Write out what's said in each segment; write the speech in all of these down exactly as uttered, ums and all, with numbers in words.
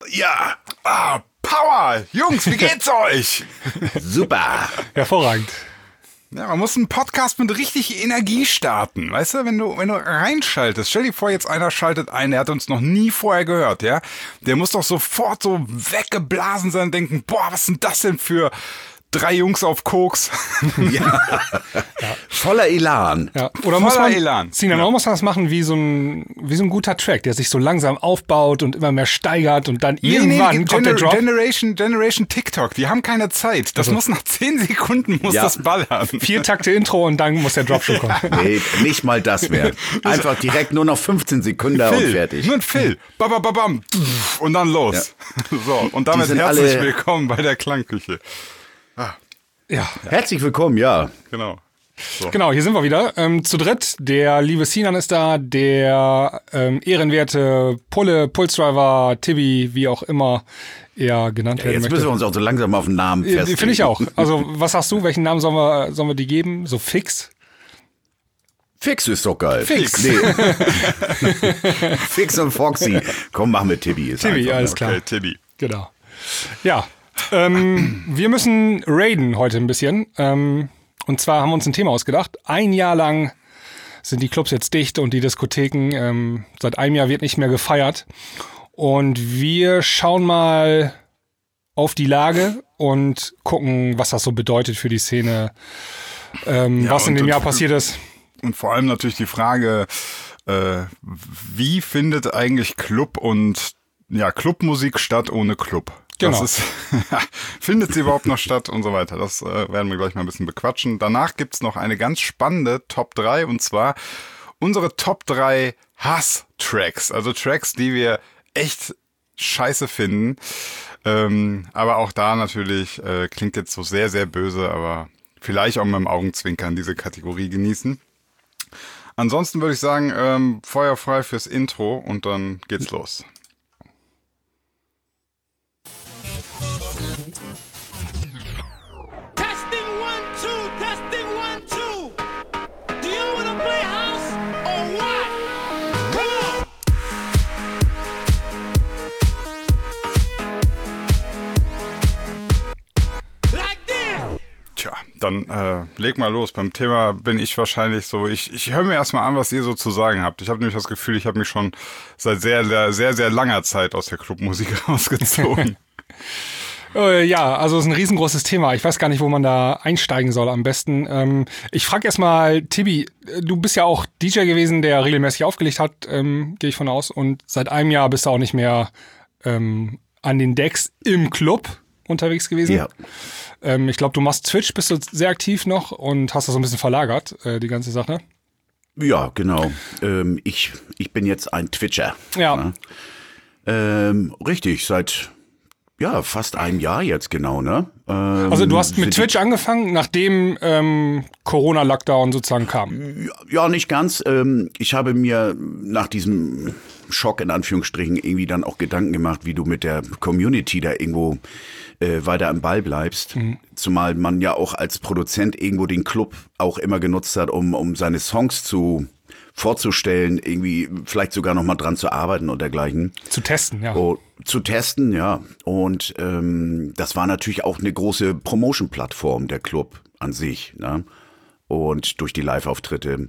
Ja. Ah, Power. Jungs, wie geht's euch? Super. Hervorragend. Ja, man muss einen Podcast mit richtig Energie starten. Weißt du, wenn du, wenn du reinschaltest, stell dir vor, jetzt einer schaltet ein, der hat uns noch nie vorher gehört, ja? Der muss doch sofort so weggeblasen sein und denken, boah, was sind das denn für drei Jungs auf Koks? Ja. Ja. Voller Elan. Ja. Oder Voller muss man, Elan. Sinan, Ja. man muss das machen wie so ein, wie so ein guter Track, der sich so langsam aufbaut und immer mehr steigert und dann Nee, irgendwann nee, kommt Gener- der Drop. Generation, Generation TikTok, die haben keine Zeit. Das Also. muss nach zehn Sekunden muss Ja. das ballern. Vier Takte Intro und dann muss der Drop schon kommen. Nee, nicht mal das mehr. Einfach direkt nur noch fünfzehn Sekunden und Phil, fertig. nur ein Phil. Babababam. Und dann los. So, und damit Die sind herzlich alle- willkommen bei der Klangküche. Ja, Herzlich willkommen, ja. Genau. genau, hier sind wir wieder. Ähm, zu dritt, der liebe Sinan ist da, der ähm, ehrenwerte Pulle, Pulsdriver, Tibi, wie auch immer er genannt werden Jetzt möchte. müssen wir uns auch so langsam auf den Namen Äh, festlegen. Finde ich auch. Also, was sagst du? Welchen Namen sollen wir, sollen wir die geben? So fix? Fix ist doch geil. Fix. Nee. Fix und Foxy. Komm, mach mit Tibi. Ist Tibi, einfach, alles ne? klar. Okay, Tiddy. Genau. Ja, ähm, wir müssen raiden heute ein bisschen. Ähm, und zwar haben wir uns ein Thema ausgedacht. Ein Jahr lang sind die Clubs jetzt dicht und die Diskotheken. Ähm, seit einem Jahr wird nicht mehr gefeiert. Und wir schauen mal auf die Lage und gucken, was das so bedeutet für die Szene. Ähm, Ja, was in und- dem Jahr und- passiert ist. Und vor allem natürlich die Frage, äh, wie findet eigentlich Club und ja Clubmusik statt ohne Club? Genau. Das ist, findet sie überhaupt noch statt und so weiter. Das äh, werden wir gleich mal ein bisschen bequatschen. Danach gibt's noch eine ganz spannende Top drei und zwar unsere Top drei Hass-Tracks. Also Tracks, die wir echt scheiße finden. Ähm, aber auch da natürlich, äh, klingt jetzt so sehr, sehr böse, aber vielleicht auch mit dem Augenzwinkern diese Kategorie genießen. Ansonsten würde ich sagen, ähm, Feuer frei fürs Intro und dann geht's los. Testing one, two, testing one, two. Do you wanna play house or what? Come on. Like this. Tja, dann äh, leg mal los. Beim Thema bin ich wahrscheinlich so, ich, ich höre mir erstmal an, was ihr so zu sagen habt. Ich habe nämlich das Gefühl, ich habe mich schon seit sehr, sehr, sehr, sehr langer Zeit aus der Clubmusik rausgezogen. Äh, ja, also es ist ein riesengroßes Thema. Ich weiß gar nicht, wo man da einsteigen soll am besten. Ähm, ich frage erstmal, Tibi, du bist ja auch D J gewesen, der regelmäßig aufgelegt hat, ähm, gehe ich von aus. Und seit einem Jahr bist du auch nicht mehr ähm, an den Decks im Club unterwegs gewesen. Ja. Ähm, ich glaube, du machst Twitch, bist du sehr aktiv noch und hast das so ein bisschen verlagert, äh, die ganze Sache. Ja, genau. Ähm, ich, ich bin jetzt ein Twitcher. Ja. Ne? Ähm, richtig, seit ja fast einem Jahr jetzt genau, ne? Ähm, Also du hast mit sind Twitch angefangen, nachdem ähm, Corona-Lockdown sozusagen kam. die- Ja, nicht ganz. Ähm, ich habe mir nach diesem Schock in Anführungsstrichen irgendwie dann auch Gedanken gemacht, wie du mit der Community da irgendwo äh, weiter am Ball bleibst. Mhm. Zumal man ja auch als Produzent irgendwo den Club auch immer genutzt hat, um, um seine Songs zu vorzustellen, irgendwie vielleicht sogar noch mal dran zu arbeiten und dergleichen. Zu testen, ja. Oh, zu testen, ja. Und ähm, das war natürlich auch eine große Promotion-Plattform, der Club an sich. Ne? Und durch die Live-Auftritte.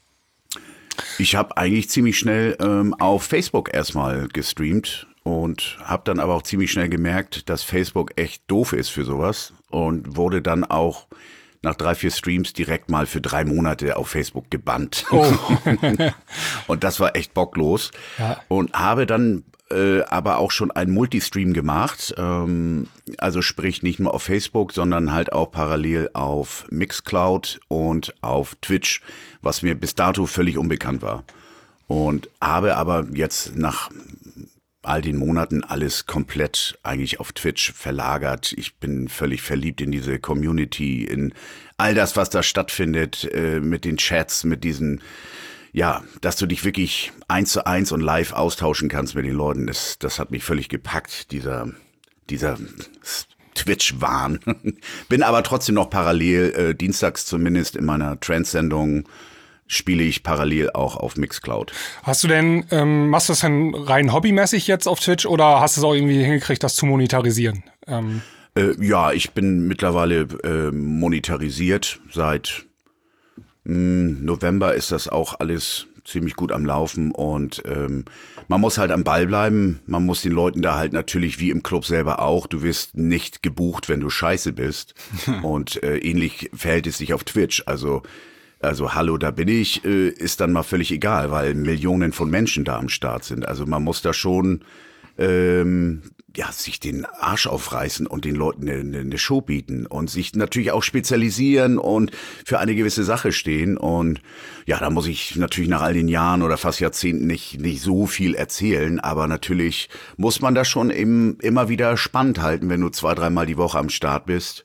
Ich habe eigentlich ziemlich schnell ähm, auf Facebook erstmal gestreamt und habe dann aber auch ziemlich schnell gemerkt, dass Facebook echt doof ist für sowas und wurde dann auch nach drei, vier Streams direkt mal für drei Monate auf Facebook gebannt. Oh. Und das war echt bocklos. Ja. Und habe dann äh, aber auch schon einen Multistream gemacht. Ähm, also sprich nicht nur auf Facebook, sondern halt auch parallel auf Mixcloud und auf Twitch, was mir bis dato völlig unbekannt war. Und habe aber jetzt nach all den Monaten alles komplett eigentlich auf Twitch verlagert. Ich bin völlig verliebt in diese Community, in all das, was da stattfindet, äh, mit den Chats, mit diesen, ja, dass du dich wirklich eins zu eins und live austauschen kannst mit den Leuten. Das, das hat mich völlig gepackt, dieser, dieser Twitch-Wahn. Bin aber trotzdem noch parallel, äh, dienstags zumindest in meiner Trance-Sendung spiele ich parallel auch auf Mixcloud. Hast du denn, ähm, machst du das denn rein hobbymäßig jetzt auf Twitch oder hast du es auch irgendwie hingekriegt, das zu monetarisieren? Ähm. Äh, ja, ich bin mittlerweile äh, monetarisiert. Seit mh, November ist das auch alles ziemlich gut am Laufen und ähm, man muss halt am Ball bleiben. Man muss den Leuten da halt natürlich wie im Club selber auch. Du wirst nicht gebucht, wenn du scheiße bist. Und äh, ähnlich verhält es sich auf Twitch. Also Also hallo, da bin ich, äh, ist dann mal völlig egal, weil Millionen von Menschen da am Start sind. Also man muss da schon ähm, ja sich den Arsch aufreißen und den Leuten eine, eine Show bieten und sich natürlich auch spezialisieren und für eine gewisse Sache stehen. Und ja, da muss ich natürlich nach all den Jahren oder fast Jahrzehnten nicht nicht so viel erzählen, aber natürlich muss man das schon eben immer wieder spannend halten, wenn du zwei, dreimal die Woche am Start bist.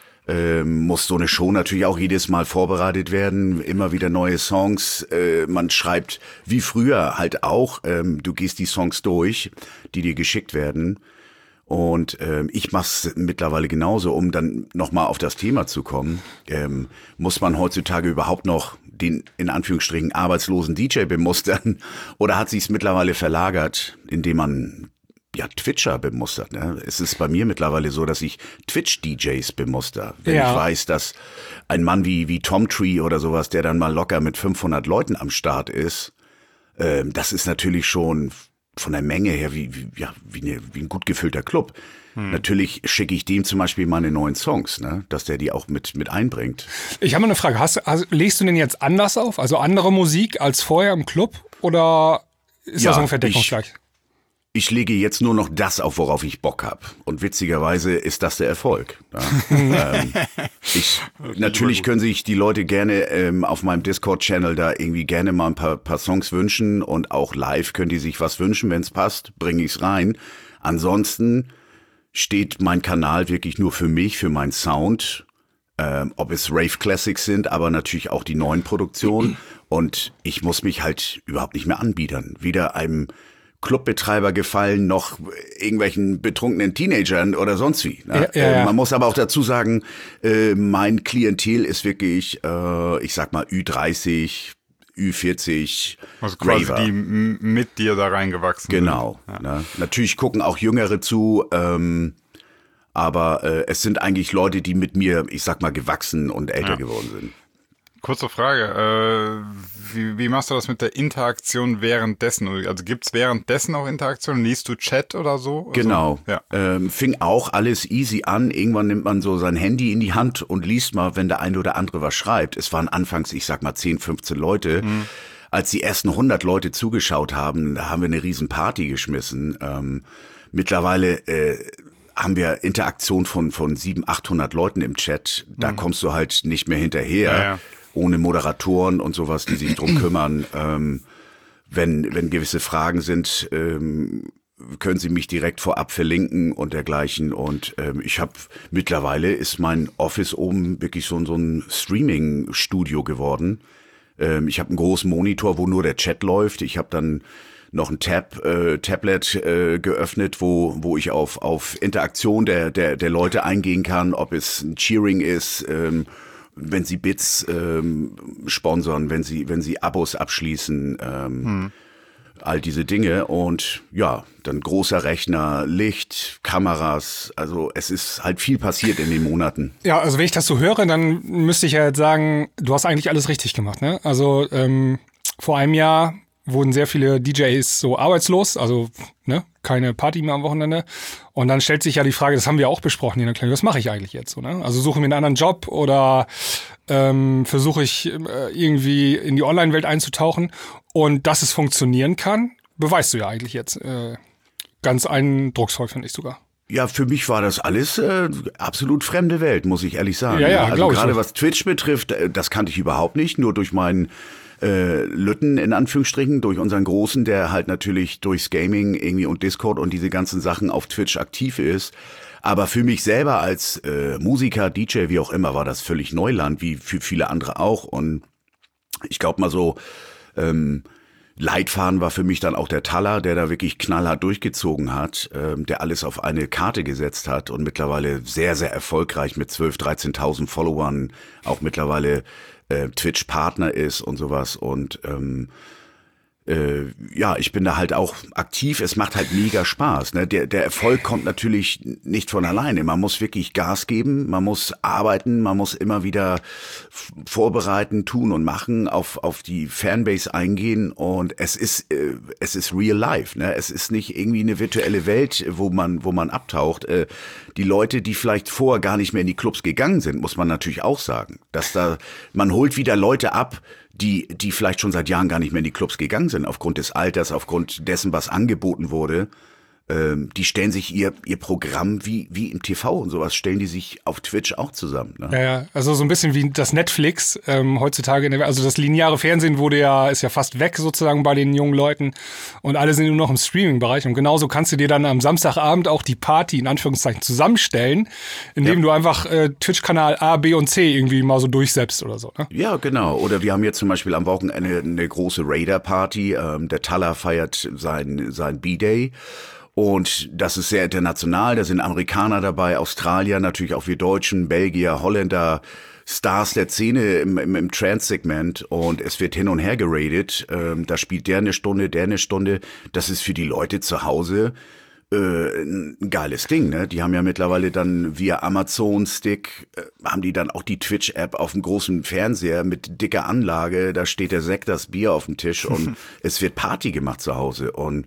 Ähm, muss so eine Show natürlich auch jedes Mal vorbereitet werden, immer wieder neue Songs, äh, man schreibt wie früher halt auch, ähm, du gehst die Songs durch, die dir geschickt werden und ähm, ich mach's mittlerweile genauso, um dann nochmal auf das Thema zu kommen, ähm, muss man heutzutage überhaupt noch den in Anführungsstrichen arbeitslosen D J bemustern oder hat sich's mittlerweile verlagert, indem man ja, Twitcher bemustert, ne? Es ist bei mir mittlerweile so, dass ich Twitch-D Js bemuster. Wenn ja. ich weiß, dass ein Mann wie, wie Tom Tree oder sowas, der dann mal locker mit fünfhundert Leuten am Start ist, ähm, das ist natürlich schon von der Menge her wie, wie, ja, wie, eine, wie ein gut gefüllter Club. Hm. Natürlich schicke ich dem zum Beispiel meine neuen Songs, ne? Dass der die auch mit, mit einbringt. Ich habe mal eine Frage. Hast, also, legst du denn jetzt anders auf? Also andere Musik als vorher im Club? Oder ist ja, das ungefähr deckungsgleich? Ich, Ich lege jetzt nur noch das auf, worauf ich Bock hab. Und witzigerweise ist das der Erfolg. Ja. ähm, ich, natürlich können sich die Leute gerne ähm, auf meinem Discord-Channel da irgendwie gerne mal ein paar, paar Songs wünschen. Und auch live können die sich was wünschen, wenn es passt, bringe ich's rein. Ansonsten steht mein Kanal wirklich nur für mich, für meinen Sound. Ähm, ob es Rave Classics sind, aber natürlich auch die neuen Produktionen. Und ich muss mich halt überhaupt nicht mehr anbiedern. Weder einem Clubbetreiber gefallen, noch irgendwelchen betrunkenen Teenagern oder sonst wie. Ne? Ja, ja, ja. Äh, man muss aber auch dazu sagen, äh, mein Klientel ist wirklich, äh, ich sag mal, Ü dreißig, Ü vierzig, also quasi Raver. die m- mit dir da reingewachsen Genau. sind. Ja. Ne? Natürlich gucken auch Jüngere zu, ähm, aber äh, es sind eigentlich Leute, die mit mir, ich sag mal, gewachsen und älter Ja. geworden sind. Kurze Frage, äh, wie, wie machst du das mit der Interaktion währenddessen? Also gibt's währenddessen auch Interaktion? Liest du Chat oder so? Genau. Also, ja. Ähm, fing auch alles easy an. Irgendwann nimmt man so sein Handy in die Hand und liest mal, wenn der eine oder andere was schreibt. Es waren anfangs, ich sag mal, zehn, fünfzehn Leute. Mhm. Als die ersten hundert Leute zugeschaut haben, da haben wir eine riesen Party geschmissen. Ähm, mittlerweile äh, haben wir Interaktion von von siebenhundert, achthundert Leuten im Chat. Da mhm. kommst du halt nicht mehr hinterher. Ja, ja. Ohne Moderatoren und sowas, die sich drum kümmern. Ähm, wenn, wenn gewisse Fragen sind, ähm, können Sie mich direkt vorab verlinken und dergleichen. Und ähm, ich habe mittlerweile ist mein Office oben wirklich so, so ein Streaming-Studio geworden. Ähm, ich habe einen großen Monitor, wo nur der Chat läuft. Ich habe dann noch ein Tab, äh, Tablet äh, geöffnet, wo wo ich auf auf Interaktion der der der Leute eingehen kann, ob es ein Cheering ist, ähm, wenn sie Bits ähm, sponsern, wenn sie wenn sie Abos abschließen, ähm, hm. all diese Dinge. Und ja, dann großer Rechner, Licht, Kameras, also es ist halt viel passiert in den Monaten. Ja, also wenn ich das so höre, dann müsste ich ja jetzt sagen, du hast eigentlich alles richtig gemacht, ne? Also ähm, vor einem Jahr wurden sehr viele D Js so arbeitslos, also ne, keine Party mehr am Wochenende. Und dann stellt sich ja die Frage, das haben wir auch besprochen hier in der Klinik, was mache ich eigentlich jetzt so, ne? Also suche mir einen anderen Job oder ähm, versuche ich äh, irgendwie in die Online-Welt einzutauchen. Und dass es funktionieren kann, beweist du ja eigentlich jetzt. Äh, ganz eindrucksvoll, finde ich sogar. Ja, für mich war das alles äh, absolut fremde Welt, muss ich ehrlich sagen. Ja, ja, also glaube ich gerade so. was Twitch betrifft, äh, das kannte ich überhaupt nicht, nur durch meinen äh, Lütten in Anführungsstrichen, durch unseren Großen, der halt natürlich durchs Gaming irgendwie und Discord und diese ganzen Sachen auf Twitch aktiv ist. Aber für mich selber als äh, Musiker, D J, wie auch immer, war das völlig Neuland, wie für viele andere auch. Und ich glaube mal so, ähm, Leitfaden war für mich dann auch der Taller, der da wirklich knallhart durchgezogen hat, ähm, der alles auf eine Karte gesetzt hat und mittlerweile sehr, sehr erfolgreich mit zwölftausend, dreizehntausend Followern auch mittlerweile äh, Twitch-Partner ist und sowas und ähm, Äh, ja, ich bin da halt auch aktiv. Es macht halt mega Spaß. Ne? Der, der Erfolg kommt natürlich nicht von alleine. Man muss wirklich Gas geben, man muss arbeiten, man muss immer wieder f- vorbereiten, tun und machen, auf auf die Fanbase eingehen und es ist äh, es ist real life. Ne? Es ist nicht irgendwie eine virtuelle Welt, wo man wo man abtaucht. Äh, die Leute, die vielleicht vorher gar nicht mehr in die Clubs gegangen sind, muss man natürlich auch sagen, dass da man holt wieder Leute ab, die die vielleicht schon seit Jahren gar nicht mehr in die Clubs gegangen sind, aufgrund des Alters, aufgrund dessen, was angeboten wurde. Ähm, die stellen sich ihr ihr Programm wie wie im T V und sowas, stellen die sich auf Twitch auch zusammen. Ne? Ja, ja, also so ein bisschen wie das Netflix ähm, heutzutage. In der, also das lineare Fernsehen wurde ja, ist ja fast weg sozusagen bei den jungen Leuten und alle sind nur noch im Streaming-Bereich und genauso kannst du dir dann am Samstagabend auch die Party in Anführungszeichen zusammenstellen, indem Ja. du einfach äh, Twitch-Kanal A, B und C irgendwie mal so durchsetzt oder so. Ne? Ja, genau. Oder wir haben jetzt zum Beispiel am Wochenende eine große Raider-Party. Ähm, der Taller feiert sein sein B-Day. Und das ist sehr international, da sind Amerikaner dabei, Australier, natürlich auch wir Deutschen, Belgier, Holländer, Stars der Szene im, im, im Trance-Segment und es wird hin und her geradet. Ähm, da spielt der eine Stunde, der eine Stunde. Das ist für die Leute zu Hause äh, ein geiles Ding, ne? Die haben ja mittlerweile dann via Amazon-Stick, äh, haben die dann auch die Twitch-App auf dem großen Fernseher mit dicker Anlage. Da steht der Sekt, das Bier auf dem Tisch und es wird Party gemacht zu Hause und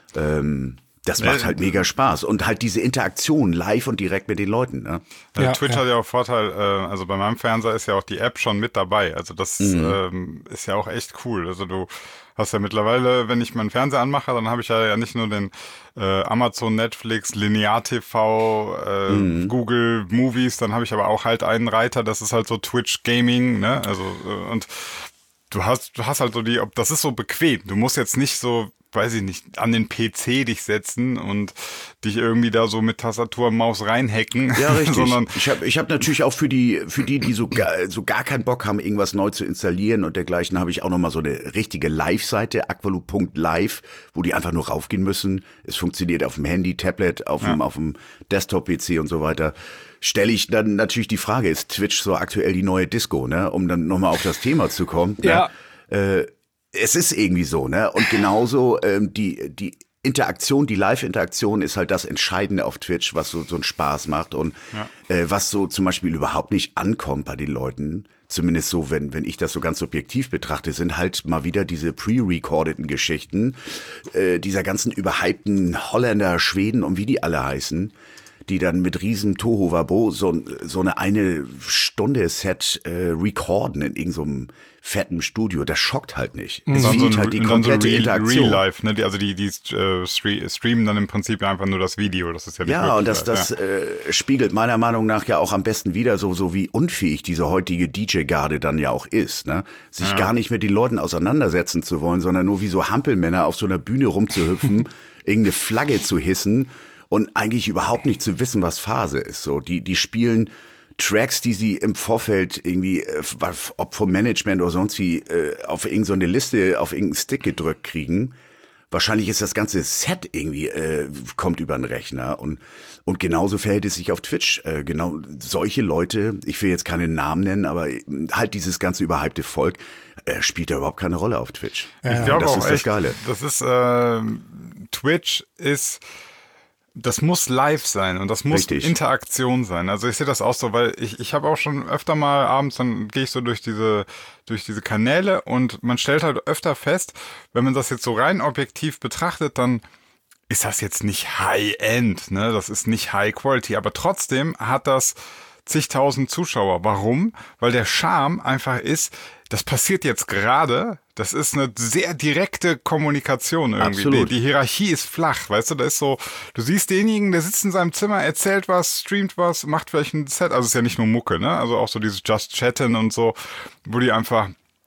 ähm, das macht halt mega Spaß. Und halt diese Interaktion live und direkt mit den Leuten. Ne? Ja, Ja, Twitch ja. hat ja auch Vorteil, äh, also bei meinem Fernseher ist ja auch die App schon mit dabei. Also das ähm, ist ja auch echt cool. Also du hast ja mittlerweile, wenn ich meinen Fernseher anmache, dann habe ich ja, ja nicht nur den äh, Amazon, Netflix, Linear T V, äh, Google Movies, dann habe ich aber auch halt einen Reiter, das ist halt so Twitch Gaming, ne? Also äh, und du hast, du hast halt so die, ob das ist so bequem. Du musst jetzt nicht so, weiß ich nicht, an den P C dich setzen und dich irgendwie da so mit Tastatur und Maus reinhacken. Ja, richtig. sondern ich habe ich hab natürlich auch für die, für die, die so gar, so gar keinen Bock haben, irgendwas neu zu installieren und dergleichen, habe ich auch nochmal so eine richtige Live-Seite, aqualu Punkt live, wo die einfach nur raufgehen müssen. Es funktioniert auf dem Handy, Tablet, auf dem, auf dem Desktop-P C und so weiter. Stelle ich dann natürlich die Frage, ist Twitch so aktuell die neue Disco, ne? Um dann nochmal auf das Thema zu kommen. Ja. Ne? Äh, es ist irgendwie so, ne? Und genauso ähm, die die Interaktion, die Live-Interaktion ist halt das Entscheidende auf Twitch, was so so einen Spaß macht und Ja. äh, was so zum Beispiel überhaupt nicht ankommt bei den Leuten. Zumindest so, wenn wenn ich das so ganz objektiv betrachte, sind halt mal wieder diese pre-recordeten Geschichten äh, dieser ganzen überhypten Holländer, Schweden und wie die alle heißen, die dann mit riesen Tohuwabo so, so eine eine Stunde Set äh, recorden in irgendeinem so fetten Studio. Das schockt halt nicht. Es dann so fehlt ein, halt die und dann so komplette real, Interaktion. real life, ne? Die, also die, die äh, stre- streamen dann im Prinzip einfach nur das Video. Das ist ja nicht Ja, wirklich und das, live, das äh, spiegelt meiner Meinung nach ja auch am besten wieder, so, so wie unfähig diese heutige D J-Garde dann ja auch ist, ne? Sich Ja. gar nicht mit den Leuten auseinandersetzen zu wollen, sondern nur wie so Hampelmänner auf so einer Bühne rumzuhüpfen, irgendeine Flagge zu hissen und eigentlich überhaupt nicht zu wissen, was Phase ist. So, die, die spielen Tracks, die sie im Vorfeld irgendwie, äh, ob vom Management oder sonst wie, äh, auf irgendeine Liste, auf irgendeinen Stick gedrückt kriegen. Wahrscheinlich ist das ganze Set irgendwie, äh, kommt über den Rechner. Und, und genauso verhält es sich auf Twitch. Äh, genau solche Leute, ich will jetzt keine Namen nennen, aber halt dieses ganze überhypte Volk, äh, spielt da überhaupt keine Rolle auf Twitch. Ich glaube das auch ist echt, das Geile. Das ist, äh, Twitch ist, das muss live sein und das muss Richtig. Interaktion sein. Also ich sehe das auch so, weil ich ich habe auch schon öfter mal abends, dann gehe ich so durch diese durch diese Kanäle und man stellt halt öfter fest, wenn man das jetzt so rein objektiv betrachtet, dann ist das jetzt nicht High-End, ne? Das ist nicht High-Quality, aber trotzdem hat das zigtausend Zuschauer. Warum? Weil der Charme einfach ist, das passiert jetzt gerade, das ist eine sehr direkte Kommunikation irgendwie. Absolut. Die, die Hierarchie ist flach, weißt du, da ist so, du siehst denjenigen, der sitzt in seinem Zimmer, erzählt was, streamt was, macht vielleicht ein Set, also es ist ja nicht nur Mucke, ne? Also auch so dieses Just Chatten und so, wo die einfach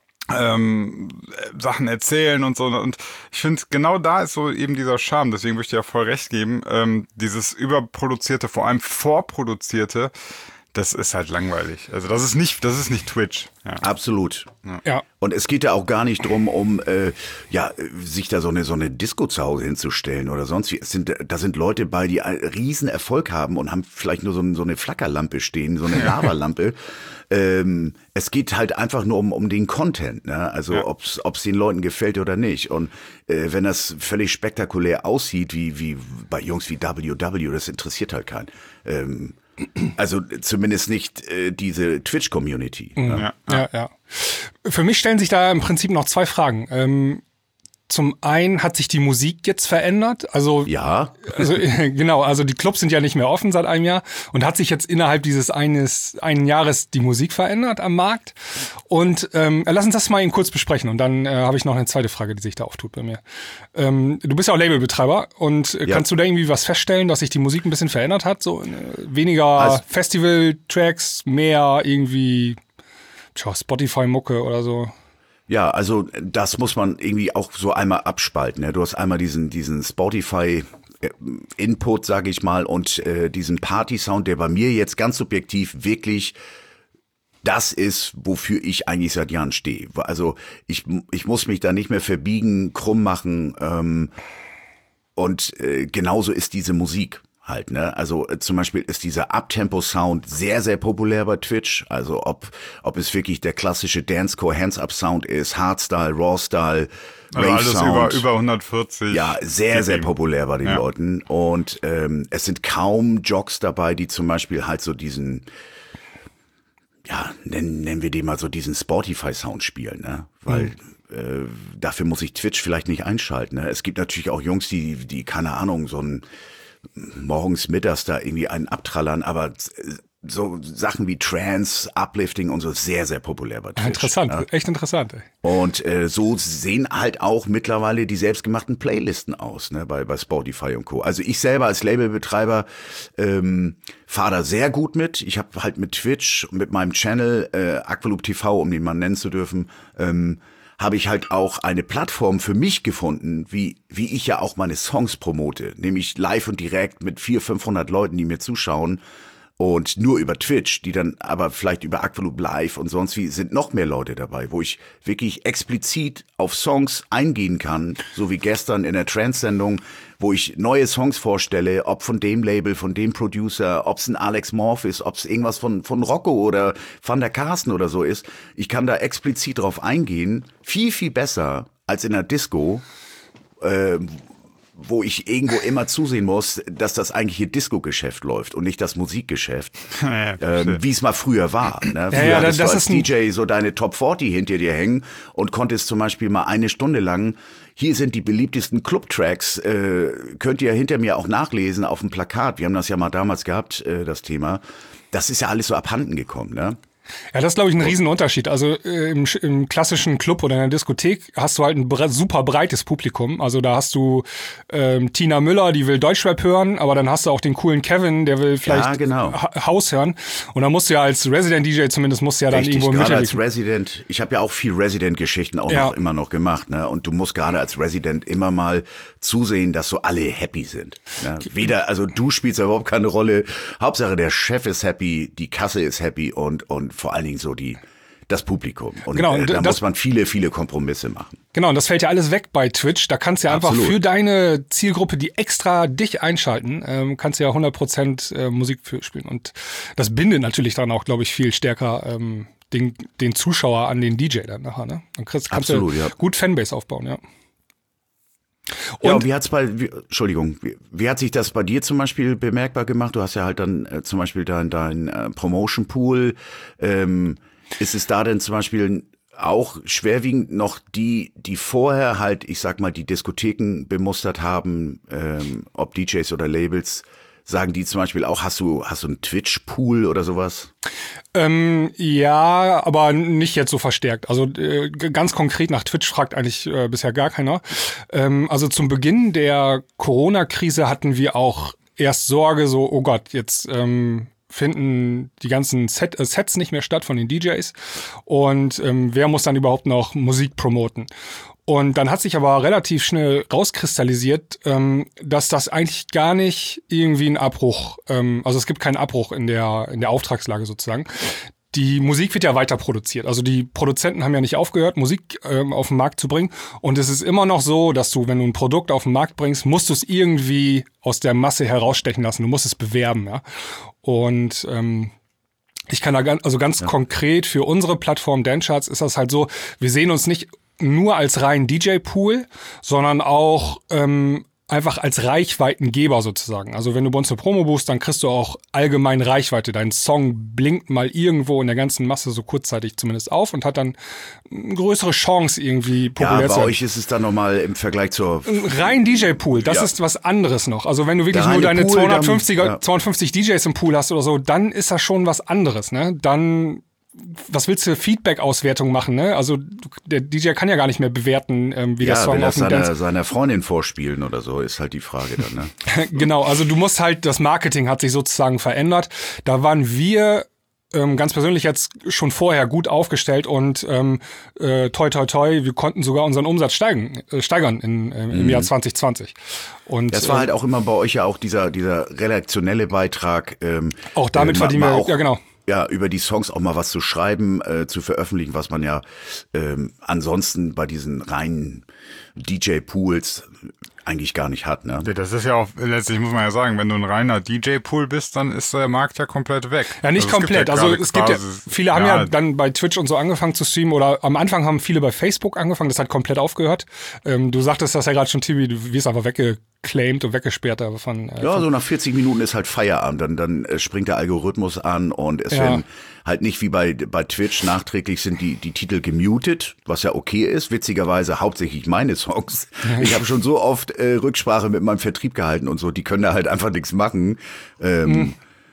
ähm, Sachen erzählen und so. Und ich finde, genau da ist so eben dieser Charme, deswegen würde ich dir ja voll recht geben, ähm, dieses überproduzierte, vor allem vorproduzierte, Das ist halt langweilig. Also das ist nicht, das ist nicht Twitch. Ja. Absolut. Ja. Und es geht ja auch gar nicht drum, um äh, ja sich da so eine so eine Disco zu Hause hinzustellen oder sonst wie. Es sind, da sind Leute bei, die einen riesen Erfolg haben und haben vielleicht nur so, ein, so eine Flackerlampe stehen, so eine Lavalampe. ähm, es geht halt einfach nur um, um den Content, ne? Also Ja. ob's ob's den Leuten gefällt oder nicht. Und äh, wenn das völlig spektakulär aussieht, wie wie bei Jungs wie W W, das interessiert halt keinen. Ähm, Also zumindest nicht äh, diese Twitch-Community. Ne? Ja. Ja, ja. Für mich stellen sich da im Prinzip noch zwei Fragen. Ähm, zum einen hat sich die Musik jetzt verändert. Also, Ja, also genau, also die Clubs sind ja nicht mehr offen seit einem Jahr und hat sich jetzt innerhalb dieses eines einen Jahres die Musik verändert am Markt. Und ähm, lass uns das mal eben kurz besprechen und dann äh, habe ich noch eine zweite Frage, die sich da auftut bei mir. Ähm, du bist ja auch Labelbetreiber und äh, Ja. kannst du da irgendwie was feststellen, dass sich die Musik ein bisschen verändert hat? So äh, weniger Also- Festival-Tracks, mehr irgendwie tja, Spotify-Mucke oder so. ja, also das muss man irgendwie auch so einmal abspalten. Ne? Du hast einmal diesen diesen Spotify äh, Input, sage ich mal, und äh, diesen Party-Sound, der bei mir jetzt ganz subjektiv wirklich das ist, wofür ich eigentlich seit Jahren stehe. Also ich ich muss mich da nicht mehr verbiegen, krumm machen ähm, und äh, genauso ist diese Musik. Halt, ne? Also äh, zum Beispiel ist dieser Uptempo-Sound sehr, sehr populär bei Twitch. Also ob ob es wirklich der klassische Dancecore Hands-Up-Sound ist, Hardstyle, Rawstyle, Also alles über, Rave-Sound. über hundertvierzig. Ja, sehr, sehr populär bei den Ja. Leuten. Und ähm, es sind kaum Jocks dabei, die zum Beispiel halt so diesen, ja, nennen, nennen wir den mal so diesen Spotify-Sound spielen, ne? Weil äh, dafür muss ich Twitch vielleicht nicht einschalten. Ne? Es gibt natürlich auch Jungs, die, die, keine Ahnung, so ein morgens, mittags da irgendwie einen abtrallern, aber so Sachen wie Trance, Uplifting und so sehr, sehr populär bei Twitch. Interessant, Ne? echt interessant. Ey. Und äh, so sehen halt auch mittlerweile die selbstgemachten Playlisten aus, ne, bei, bei Spotify und Co. Also ich selber als Labelbetreiber ähm, fahre da sehr gut mit. Ich habe halt mit Twitch, mit meinem Channel äh, Aqualoop T V, um den mal nennen zu dürfen, ähm, habe ich halt auch eine Plattform für mich gefunden, wie wie ich ja auch meine Songs promote, nämlich live und direkt mit vierhundert, fünfhundert Leuten, die mir zuschauen. Und nur über Twitch, die dann aber vielleicht über Aqualoop Live und sonst wie, sind noch mehr Leute dabei, wo ich wirklich explizit auf Songs eingehen kann, so wie gestern in der Trance-Sendung, wo ich neue Songs vorstelle, ob von dem Label, von dem Producer, ob es ein Alex Morph ist, ob es irgendwas von von Rocco oder Van der Karsten oder so ist. Ich kann da explizit drauf eingehen, viel, viel besser als in der Disco, äh, wo ich irgendwo immer zusehen muss, dass das eigentliche Disco-Geschäft läuft und nicht das Musikgeschäft, Ja, ähm, wie es mal früher war. Ne? Früher ja, hattest das du als ist ein- D J so deine Top vierzig hinter dir hängen und konntest zum Beispiel mal eine Stunde lang, hier sind die beliebtesten Club-Tracks, äh, könnt ihr hinter mir auch nachlesen auf dem Plakat. Wir haben das ja mal damals gehabt, äh, das Thema. Das ist ja alles so abhanden gekommen, ne? Ja, das ist, glaube ich, ein Riesenunterschied. Also äh, im, Sch- im klassischen Club oder in der Diskothek hast du halt ein bre- super breites Publikum. Also da hast du ähm, Tina Müller, die will Deutschrap hören, aber dann hast du auch den coolen Kevin, der will vielleicht Ja, genau. Ha- House hören. Und dann musst du ja als Resident-D J zumindest, musst du ja dann Richtig, irgendwo im gerade Mittel als Resident, ich habe ja auch viel Resident-Geschichten auch Ja. noch immer noch gemacht, ne? Und du musst gerade als Resident immer mal zusehen, dass so alle happy sind. Ne? Weder, also du spielst ja überhaupt keine Rolle. Hauptsache der Chef ist happy, die Kasse ist happy und und vor allen Dingen so die das Publikum. Und Genau, äh, und da das- muss man viele, viele Kompromisse machen. Genau, und das fällt ja alles weg bei Twitch. Da kannst du ja einfach Absolut. für deine Zielgruppe, die extra dich einschalten, ähm, kannst du ja hundert Prozent äh, Musik für spielen. Und das bindet natürlich dann auch, glaube ich, viel stärker ähm, den, den Zuschauer an den D J dann nachher. Ne? Dann kriegst, kannst Absolut, du ja. gut Fanbase aufbauen, ja. Ja, Und- und wie hat's bei, wie, Entschuldigung, wie, wie hat sich das bei dir zum Beispiel bemerkbar gemacht? Du hast ja halt dann äh, zum Beispiel dein, dein äh, Promotion Pool. Ähm, ist es da denn zum Beispiel auch schwerwiegend noch die, die vorher halt, ich sag mal, die Diskotheken bemustert haben, ähm, ob D Js oder Labels, sagen die zum Beispiel auch, hast du, hast du einen Twitch-Pool oder sowas? Ähm, ja, aber nicht jetzt so verstärkt. Also äh, g- ganz konkret nach Twitch fragt eigentlich äh, bisher gar keiner. Ähm, also zum Beginn der Corona-Krise hatten wir auch erst Sorge, so, oh Gott, jetzt ähm, finden die ganzen Set, äh, Sets nicht mehr statt von den D Js und ähm, wer muss dann überhaupt noch Musik promoten? Und dann hat sich aber relativ schnell rauskristallisiert, ähm, dass das eigentlich gar nicht irgendwie ein Abbruch, ähm, also es gibt keinen Abbruch in der in der Auftragslage sozusagen. Die Musik wird ja weiter produziert. Also die Produzenten haben ja nicht aufgehört, Musik ähm, auf den Markt zu bringen. Und es ist immer noch so, dass du, wenn du ein Produkt auf den Markt bringst, musst du es irgendwie aus der Masse herausstechen lassen. Du musst es bewerben, ja. Und ähm, ich kann da ganz, also ganz ja. konkret für unsere Plattform Dancecharts ist das halt so, wir sehen uns nicht nur als rein D J-Pool, sondern auch ähm, einfach als Reichweitengeber sozusagen. Also wenn du bei uns eine Promo buchst, dann kriegst du auch allgemein Reichweite. Dein Song blinkt mal irgendwo in der ganzen Masse so kurzzeitig zumindest auf und hat dann eine größere Chance irgendwie populär ja, zu bei werden. euch ist es dann nochmal im Vergleich zur... Rein D J-Pool, das ja. ist was anderes noch. Also wenn du wirklich Der nur deine Pool, zweihundertfünfziger, dann, ja. zweihundertfünfzig D Js im Pool hast oder so, dann ist das schon was anderes, ne? Dann... Was willst du Feedback-Auswertung machen, ne? Also der D J kann ja gar nicht mehr bewerten, ähm, wie ja, der Song will das auf dem seiner, Dance... seiner Freundin vorspielen oder so, ist halt die Frage dann, ne? Genau, also du musst halt, das Marketing hat sich sozusagen verändert. Da waren wir ähm, ganz persönlich jetzt schon vorher gut aufgestellt und ähm, äh, toi toi toi, wir konnten sogar unseren Umsatz steigen, äh, steigern in, äh, im mhm. Jahr zwanzig zwanzig. Und das war äh, halt auch immer bei euch ja auch dieser, dieser redaktionelle Beitrag. Ähm, auch damit äh, verdienen wir, auch, ja genau. Ja, über die Songs auch mal was zu schreiben, äh, zu veröffentlichen, was man ja ähm, ansonsten bei diesen reinen D J-Pools eigentlich gar nicht hat, ne? Das ist ja auch, letztlich muss man ja sagen, wenn du ein reiner D J-Pool bist, dann ist der Markt ja komplett weg. Ja, nicht also komplett. Es ja also es gibt ja, viele haben ja, ja dann bei Twitch und so angefangen zu streamen oder am Anfang haben viele bei Facebook angefangen, das hat komplett aufgehört. Ähm, du sagtest das ja gerade schon, Tibi, du wirst einfach weggeclaimed und weggesperrt von... Äh, ja, von so nach vierzig Minuten ist halt Feierabend, dann, dann äh, springt der Algorithmus an und es Ja. werden halt nicht wie bei, bei Twitch nachträglich sind die, die Titel gemutet, was ja okay ist, witzigerweise hauptsächlich meine Songs. Ich habe schon so oft äh, Rücksprache mit meinem Vertrieb gehalten und so, die können da halt einfach nichts machen. Ähm, hm.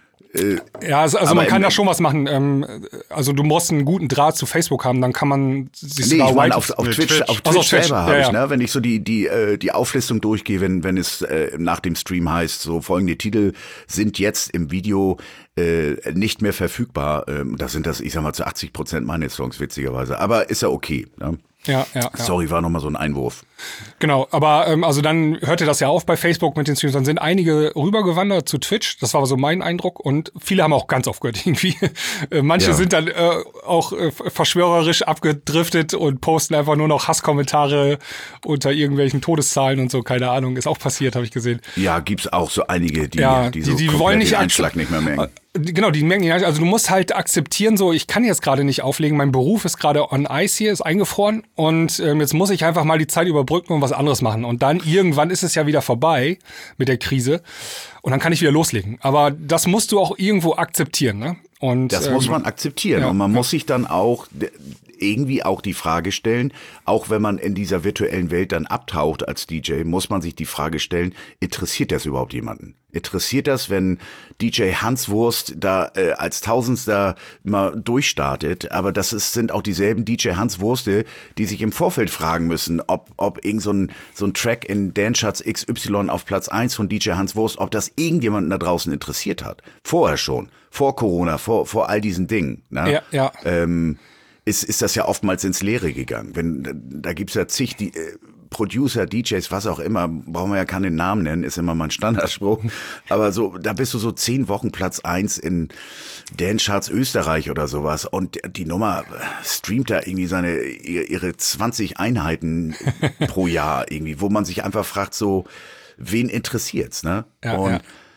Ja, also, also man kann im, da schon was machen. Ähm, also du musst einen guten Draht zu Facebook haben, dann kann man sich nee, sogar ich meine, auf, auf Twitch, Twitch. auf Twitch, also auf Twitch selber habe ja, ich, ja. ne, wenn ich so die die äh, die Auflistung durchgehe, wenn wenn es äh, nach dem Stream heißt, so folgende Titel sind jetzt im Video äh, nicht mehr verfügbar. Ähm, das sind das, ich sag mal, zu achtzig Prozent meine Songs witzigerweise. Aber ist ja okay. Ne? Ja, ja, ja. Sorry, war nochmal so ein Einwurf. Genau, aber ähm, also dann hörte das ja auf bei Facebook mit den Streams, dann sind einige rübergewandert zu Twitch, das war so mein Eindruck und viele haben auch ganz aufgehört irgendwie. Manche Ja. sind dann äh, auch äh, verschwörerisch abgedriftet und posten einfach nur noch Hasskommentare unter irgendwelchen Todeszahlen und so, keine Ahnung, ist auch passiert, habe ich gesehen. Ja, gibt's auch so einige, die, Ja, die so die- die komplett wollen nicht den akz- Einschlag nicht mehr merken. Genau, die merken nicht. Also du musst halt akzeptieren, so ich kann jetzt gerade nicht auflegen, mein Beruf ist gerade on ice hier, ist eingefroren und ähm, jetzt muss ich einfach mal die Zeit überbrücken und was anderes machen. Und dann irgendwann ist es ja wieder vorbei mit der Krise und dann kann ich wieder loslegen. Aber das musst du auch irgendwo akzeptieren, ne? Und Das ähm, muss man akzeptieren ja, und man ja. muss sich dann auch d- irgendwie auch die Frage stellen, auch wenn man in dieser virtuellen Welt dann abtaucht als D J, muss man sich die Frage stellen, interessiert das überhaupt jemanden? Interessiert das, wenn D J Hanswurst da äh, als Tausendster mal durchstartet? Aber das ist, sind auch dieselben D J Hanswurste, die sich im Vorfeld fragen müssen, ob, ob irgend so ein, so ein Track in Dancecharts X Y auf Platz eins von D J Hanswurst, ob das irgendjemanden da draußen interessiert hat. Vorher schon. Vor Corona, vor, vor all diesen Dingen. Ne? Ja, ja. Ähm, ist, ist das ja oftmals ins Leere gegangen. Wenn, da gibt's ja zig die, äh, Producer, D Js, was auch immer, brauchen wir ja keinen Namen nennen, ist immer mein Standardspruch. Aber so, da bist du so zehn Wochen Platz eins in Dancecharts Österreich oder sowas und die Nummer streamt da irgendwie seine, ihre zwanzig Einheiten pro Jahr irgendwie, wo man sich einfach fragt so, wen interessiert's, ne? Ja, und, ja.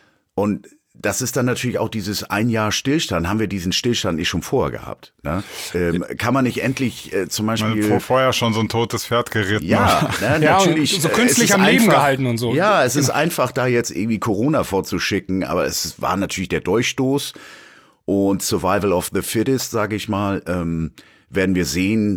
und das ist dann natürlich auch dieses ein Jahr Stillstand. Haben wir diesen Stillstand nicht schon vorher gehabt? Ne? Ähm, kann man nicht endlich äh, zum Beispiel... vor, vorher schon so ein totes Pferd geritten. Ja, ne, Ja, natürlich. und so äh, künstlich es ist am Leben einfach, gehalten und so. Ja, es ist einfach, da jetzt irgendwie Corona vorzuschicken, aber es war natürlich der Durchstoß und Survival of the Fittest, sage ich mal, ähm, werden wir sehen.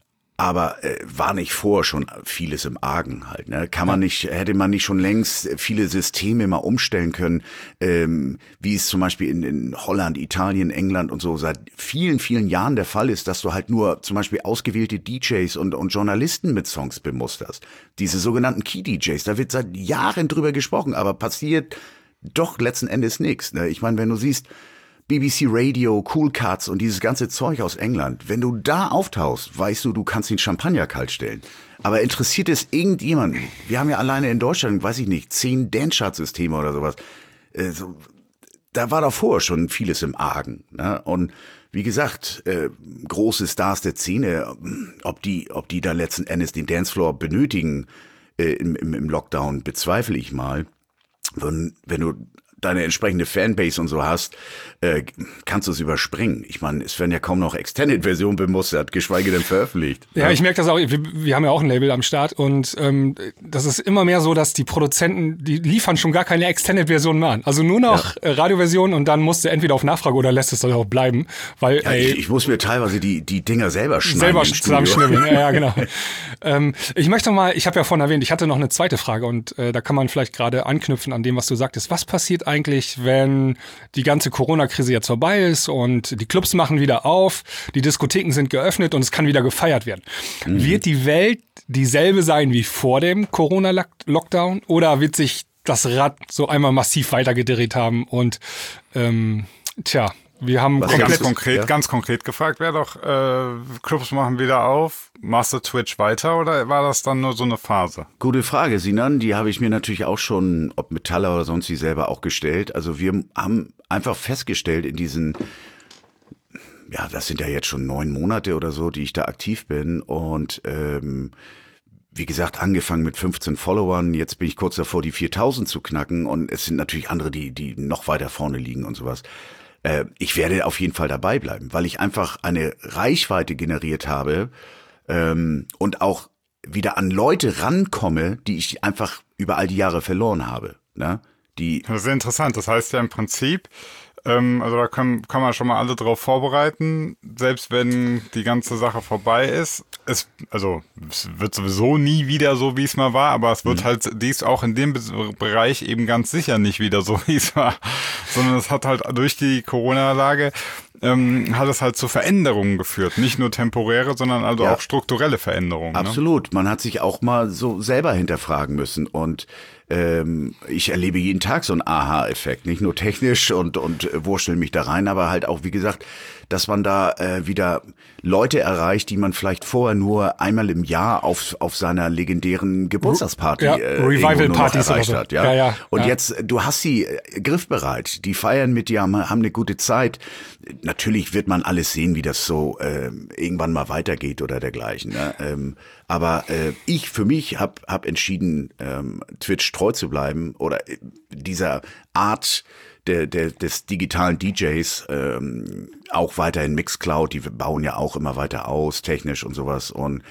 Aber äh, war nicht vorher schon vieles im Argen halt, ne? Kann man nicht, hätte man nicht schon längst viele Systeme mal umstellen können, ähm, wie es zum Beispiel in, in Holland, Italien, England und so seit vielen, vielen Jahren der Fall ist, dass du halt nur zum Beispiel ausgewählte D Js und, und Journalisten mit Songs bemusterst. Diese sogenannten Key-D Js, da wird seit Jahren drüber gesprochen, aber passiert doch letzten Endes nichts. Ne? Ich meine, wenn du siehst, B B C Radio, Cool Cuts und dieses ganze Zeug aus England. Wenn du da auftauchst, weißt du, du kannst den Champagner kalt stellen. Aber interessiert es irgendjemanden? Wir haben ja alleine in Deutschland, weiß ich nicht, zehn Dance-Chart-Systeme oder sowas. Äh, so, da war davor schon vieles im Argen. Ne? Und wie gesagt, äh, große Stars der Szene, ob die, ob die da letzten Endes den Dancefloor benötigen äh, im, im, im Lockdown, bezweifle ich mal. Wenn, wenn du deine entsprechende Fanbase und so hast, äh, kannst du es überspringen. Ich meine, es werden ja kaum noch Extended-Versionen bemustert, geschweige denn veröffentlicht. Ja, ich merke das auch. Wir, wir haben ja auch ein Label am Start und ähm, das ist immer mehr so, dass die Produzenten, die liefern schon gar keine Extended-Versionen mehr an. Also nur noch ja. Radioversionen und dann musst du entweder auf Nachfrage oder lässt es dann auch bleiben. Weil, ja, ey, ich, ich muss mir teilweise die, die Dinger selber schneiden. Selber zusammenschnibbeln, ja, ja, genau. ähm, ich möchte mal, ich habe ja vorhin erwähnt, ich hatte noch eine zweite Frage und äh, da kann man vielleicht gerade anknüpfen an dem, was du sagtest. Was passiert eigentlich, wenn die ganze Corona-Krise jetzt vorbei ist und die Clubs machen wieder auf, die Diskotheken sind geöffnet und es kann wieder gefeiert werden? Mhm. Wird die Welt dieselbe sein wie vor dem Corona-Lockdown oder wird sich das Rad so einmal massiv weitergedreht haben und ähm, tja, wir haben Was komplett, ganz konkret, ja? ganz konkret gefragt wäre doch, äh, Clubs machen wieder auf, machst du Twitch weiter oder war das dann nur so eine Phase? Gute Frage, Sinan, die habe ich mir natürlich auch schon, ob Metaller oder sonst wie selber auch gestellt. Also wir haben einfach festgestellt in diesen, ja, das sind ja jetzt schon neun Monate oder so, die ich da aktiv bin und ähm, wie gesagt, angefangen mit fünfzehn Followern, jetzt bin ich kurz davor, die viertausend zu knacken und es sind natürlich andere, die, die noch weiter vorne liegen und sowas. Ich werde auf jeden Fall dabei bleiben, weil ich einfach eine Reichweite generiert habe ähm, und auch wieder an Leute rankomme, die ich einfach über all die Jahre verloren habe. Ne? Die Das ist sehr interessant. Das heißt ja im Prinzip, ähm, also da kann, kann man schon mal alle drauf vorbereiten, selbst wenn die ganze Sache vorbei ist. Es, also es wird sowieso nie wieder so, wie es mal war, aber es wird mhm. halt dies auch in dem Bereich eben ganz sicher nicht wieder so, wie es war, sondern es hat halt durch die Corona-Lage ähm, hat es halt zu Veränderungen geführt. Nicht nur temporäre, sondern also ja. auch strukturelle Veränderungen. Absolut. Ne? Man hat sich auch mal so selber hinterfragen müssen und ähm, ich erlebe jeden Tag so einen Aha-Effekt. Nicht nur technisch und, und wurschtel mich da rein, aber halt auch, wie gesagt, dass man da äh, wieder Leute erreicht, die man vielleicht vorher nur einmal im Jahr auf, auf seiner legendären Geburtstagsparty ja, äh, Revival-Partys erreicht so. hat. Ja? Ja, ja, und ja. jetzt, du hast sie äh, griffbereit, die feiern mit dir, haben, haben eine gute Zeit. Natürlich wird man alles sehen, wie das so äh, irgendwann mal weitergeht oder dergleichen. Ne? Ähm, aber äh, ich für mich habe hab entschieden, ähm, Twitch treu zu bleiben oder äh, dieser Art Der, der, des digitalen D Js, ähm, auch weiterhin Mixcloud, die bauen ja auch immer weiter aus, technisch und sowas. Und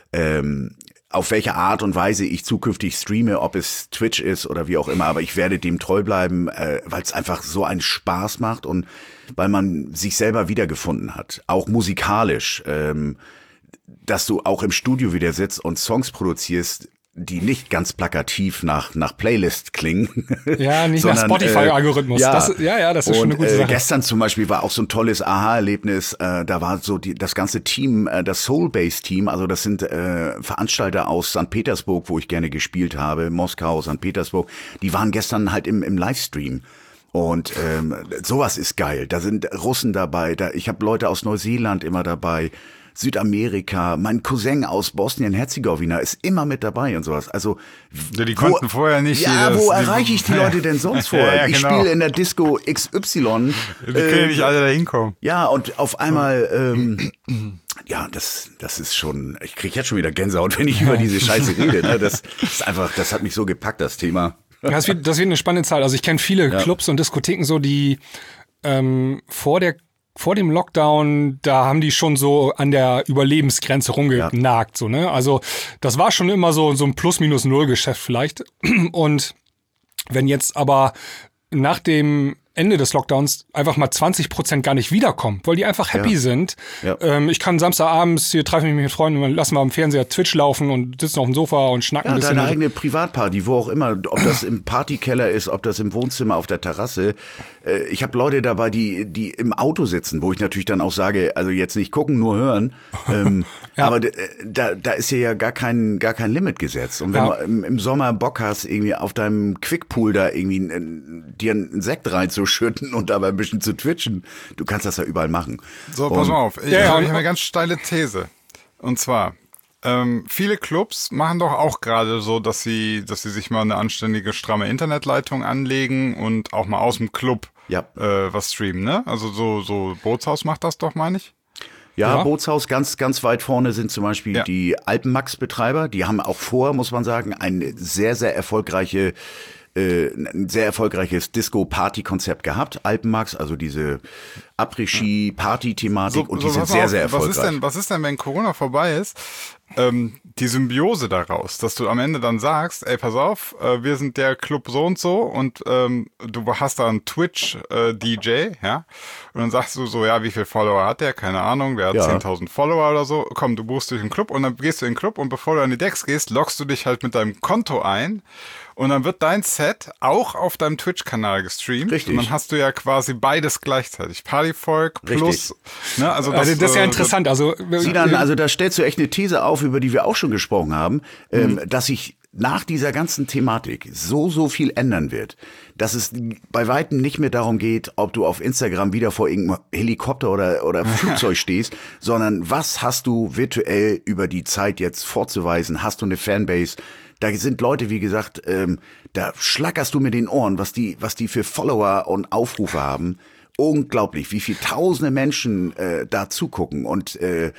ähm, auf welche Art und Weise ich zukünftig streame, ob es Twitch ist oder wie auch immer, aber ich werde dem treu bleiben, äh, weil es einfach so einen Spaß macht und weil man sich selber wiedergefunden hat, auch musikalisch, ähm, dass du auch im Studio wieder sitzt und Songs produzierst, die nicht ganz plakativ nach nach Playlist klingen. Ja, nicht sondern, nach Spotify-Algorithmus. Äh, ja. Das, ja, ja, das ist und, schon eine gute äh, Sache. Gestern zum Beispiel war auch so ein tolles Aha-Erlebnis. Äh, da war so die, das ganze Team, äh, das Soulbase-Team, also das sind äh, Veranstalter aus Sankt Petersburg, wo ich gerne gespielt habe, Moskau, Sankt Petersburg. Die waren gestern halt im im Livestream. Und ähm, sowas ist geil. Da sind Russen dabei. Da, ich habe Leute aus Neuseeland immer dabei. Südamerika, mein Cousin aus Bosnien-Herzegowina ist immer mit dabei und sowas. Also ja, die konnten wo, vorher nicht. Ja, jedes, wo erreiche ich die Leute denn sonst vorher? Ja, ja, ich genau. spiele in der Disco X Y. Die können ja äh, nicht alle da hinkommen. Ja, und auf einmal, ähm, ja, das, das ist schon, ich kriege jetzt schon wieder Gänsehaut, wenn ich über diese Scheiße rede. Ne? Das ist einfach, das hat mich so gepackt, das Thema. Das wird, das wird eine spannende Zahl. Also ich kenne viele ja. Clubs und Diskotheken so, die ähm, vor der Vor dem Lockdown, da haben die schon so an der Überlebensgrenze rumgenagt, ja. so, ne? Also, das war schon immer so, so ein Plus-Minus-Null-Geschäft vielleicht. Und wenn jetzt aber nach dem Ende des Lockdowns einfach mal zwanzig Prozent gar nicht wiederkommen, weil die einfach happy ja. sind. Ja. Ähm, ich kann Samstagabends, hier treffe ich mich mit Freunden und lassen wir am Fernseher Twitch laufen und sitzen auf dem Sofa und schnacken ja, ein bisschen. Deine eigene Privatparty, wo auch immer, ob das im Partykeller ist, ob das im Wohnzimmer, auf der Terrasse. Äh, ich habe Leute dabei, die die im Auto sitzen, wo ich natürlich dann auch sage, also jetzt nicht gucken, nur hören. Ähm, ja. Aber d- da, da ist ja gar kein, gar kein Limit gesetzt. Und wenn ja. du im, im Sommer Bock hast, irgendwie auf deinem Quickpool da irgendwie äh, dir einen Sekt reinzuschauen, schütten und dabei ein bisschen zu twitchen. Du kannst das ja überall machen. So, pass Und- mal auf. Ich, Ja, ja. habe eine ganz steile These. Und zwar, ähm, viele Clubs machen doch auch gerade so, dass sie, dass sie sich mal eine anständige, stramme Internetleitung anlegen und auch mal aus dem Club Ja. äh, was streamen, ne? Also so, so Bootshaus macht das doch, meine ich. Ja, Ja. Bootshaus ganz, ganz weit vorne sind zum Beispiel Ja. die Alpenmax-Betreiber. Die haben auch vor, muss man sagen, eine sehr, sehr erfolgreiche, äh, ein sehr erfolgreiches Disco-Party-Konzept gehabt. Alpenmax, also diese Après-Ski-Party-Thematik und die sind pass sehr, auf, sehr was erfolgreich. ist denn, was ist denn, wenn Corona vorbei ist? Ähm, die Symbiose daraus, dass du am Ende dann sagst, ey, pass auf, äh, wir sind der Club so und so und ähm, du hast da einen Twitch-D J, ja, und dann sagst du so, ja, wie viel Follower hat der? Keine Ahnung, der hat Ja. zehntausend Follower oder so. Komm, du buchst durch den Club und dann gehst du in den Club und bevor du an die Decks gehst, loggst du dich halt mit deinem Konto ein und dann wird dein Set auch auf deinem Twitch-Kanal gestreamt. Richtig. Und dann hast du ja quasi beides gleichzeitig. Partyvolk plus, ne, also das, Also das ist ja äh, interessant. Also, Sinan, also da stellst du echt eine These auf, über die wir auch schon gesprochen haben, ähm, Mhm. dass sich nach dieser ganzen Thematik so, so viel ändern wird, dass es bei Weitem nicht mehr darum geht, ob du auf Instagram wieder vor irgendeinem Helikopter oder, oder Flugzeug stehst, sondern was hast du virtuell über die Zeit jetzt vorzuweisen? Hast du eine Fanbase? Da sind Leute, wie gesagt, ähm, da schlackerst du mit den Ohren, was die, was die für Follower und Aufrufe haben. Unglaublich, wie viele tausende Menschen äh, da zugucken und äh,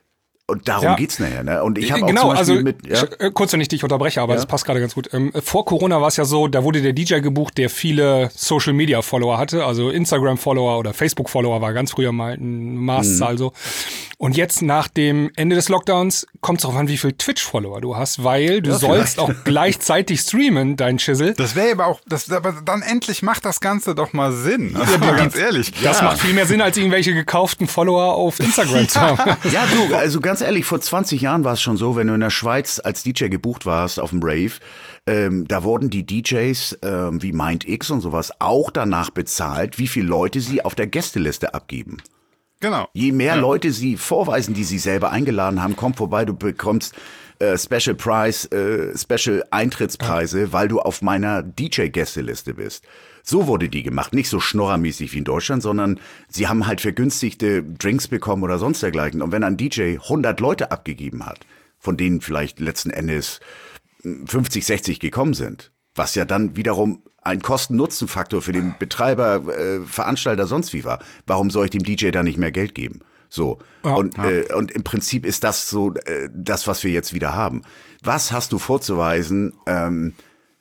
und darum Ja. geht's nachher. Ne? Und ich habe auch genau, zum Beispiel also mit ja, ich- äh, kurz, wenn ich dich unterbreche, aber das passt gerade ganz gut. Ähm, vor Corona war es ja so, da wurde der D J gebucht, der viele Social Media Follower hatte, also Instagram Follower oder Facebook Follower war ganz früher mal ein Maßzahl so. Und jetzt nach dem Ende des Lockdowns kommt es darauf an, wie viel Twitch Follower du hast, weil du Ja, sollst vielleicht. auch gleichzeitig streamen, dein Schissel. Das wäre aber auch, das, aber dann endlich macht das Ganze doch mal Sinn. Also mal ganz ehrlich. Das macht viel mehr Sinn, als irgendwelche gekauften Follower auf Instagram zu haben. ja, du, also ganz ehrlich, vor zwanzig Jahren war es schon so, wenn du in der Schweiz als D J gebucht warst auf dem Rave, ähm, da wurden die D Js ähm, wie Mind X und sowas auch danach bezahlt, wie viele Leute sie auf der Gästeliste abgeben. Genau. Je mehr Leute sie vorweisen, die sie selber eingeladen haben, komm vorbei, du bekommst äh, Special Price, äh, Special Eintrittspreise, weil du auf meiner D J-Gästeliste bist. So wurde die gemacht, nicht so schnorrermäßig wie in Deutschland, sondern sie haben halt vergünstigte Drinks bekommen oder sonst dergleichen. Und wenn ein D J hundert Leute abgegeben hat, von denen vielleicht letzten Endes fünfzig, sechzig gekommen sind, was ja dann wiederum ein Kosten-Nutzen-Faktor für den Betreiber, äh, Veranstalter, sonst wie war. Warum soll ich dem D J da nicht mehr Geld geben? So. Ja. und, äh, und im Prinzip ist das so äh, das, was wir jetzt wieder haben. Was hast du vorzuweisen, ähm,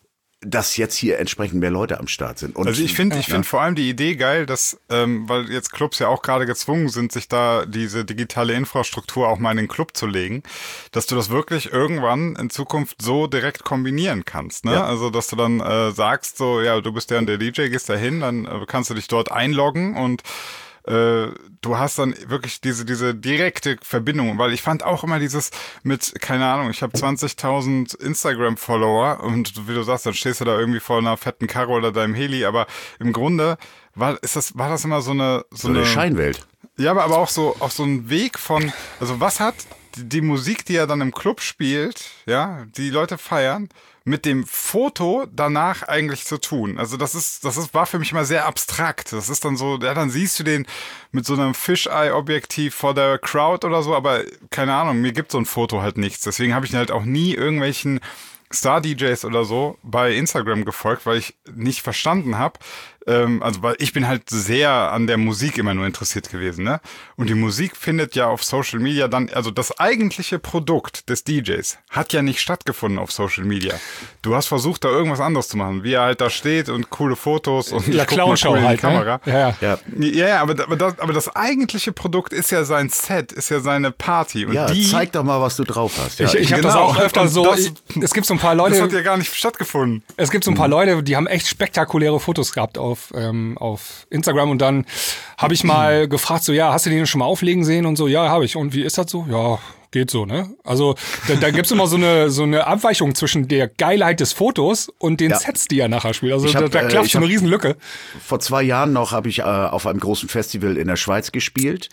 dass jetzt hier entsprechend mehr Leute am Start sind? Und, Also ich finde, ich finde vor allem die Idee geil, dass, ähm, weil jetzt Clubs ja auch gerade gezwungen sind, sich da diese digitale Infrastruktur auch mal in den Club zu legen, dass du das wirklich irgendwann in Zukunft so direkt kombinieren kannst, ne? Ja. Also, dass du dann äh, sagst, so, ja, du bist der und der D J, gehst da hin, dann äh, kannst du dich dort einloggen und äh, du hast dann wirklich diese diese direkte Verbindung, weil ich fand auch immer dieses mit, keine Ahnung, ich habe zwanzigtausend Instagram-Follower und wie du sagst, dann stehst du da irgendwie vor einer fetten Karre oder deinem Heli, aber im Grunde war, ist das, war das immer so eine so so, eine eine Scheinwelt. ja, aber, aber auch so auch so ein Weg von, also was hat die, die Musik, die er dann im Club spielt, ja, die Leute feiern, mit dem Foto danach eigentlich zu tun. Also das ist, das ist, war für mich immer sehr abstrakt. Das ist dann so, ja, dann siehst du den mit so einem Fisheye-Objektiv vor der Crowd oder so, aber keine Ahnung, mir gibt so ein Foto halt nichts. Deswegen habe ich halt auch nie irgendwelchen Star-D Js oder so bei Instagram gefolgt, weil ich nicht verstanden habe, ähm, also weil ich bin halt sehr an der Musik immer nur interessiert gewesen, ne? Und die Musik findet ja auf Social Media dann, also das eigentliche Produkt des D Js hat ja nicht stattgefunden auf Social Media. Du hast versucht, da irgendwas anderes zu machen, wie er halt da steht und coole Fotos und Ja, ich guck mal Clownshow cool in die halt, Kamera. ne? Ja, ja. Ja. Ja, ja, aber, aber, das, aber das eigentliche Produkt ist ja sein Set, ist ja seine Party. Und Ja, die, zeig doch mal, was du drauf hast. Ja, Ich, ich habe genau. das auch öfter Und so, das- ich, es gibt so ein paar das hat Leute, ja gar nicht stattgefunden. es gibt so ein paar Leute, die haben echt spektakuläre Fotos gehabt auf, ähm, auf Instagram und dann habe ich mal gefragt, so, ja, hast du den schon mal auflegen sehen und so, ja, habe ich. Und wie ist das so? Ja, geht so, ne? Also da, da gibt's immer so eine so eine Abweichung zwischen der Geilheit des Fotos und den Ja. Sets, die er nachher spielt. Also Ich hab, da, da äh, klafft ich so eine hab- Riesenlücke. Vor zwei Jahren noch habe ich äh, auf einem großen Festival in der Schweiz gespielt.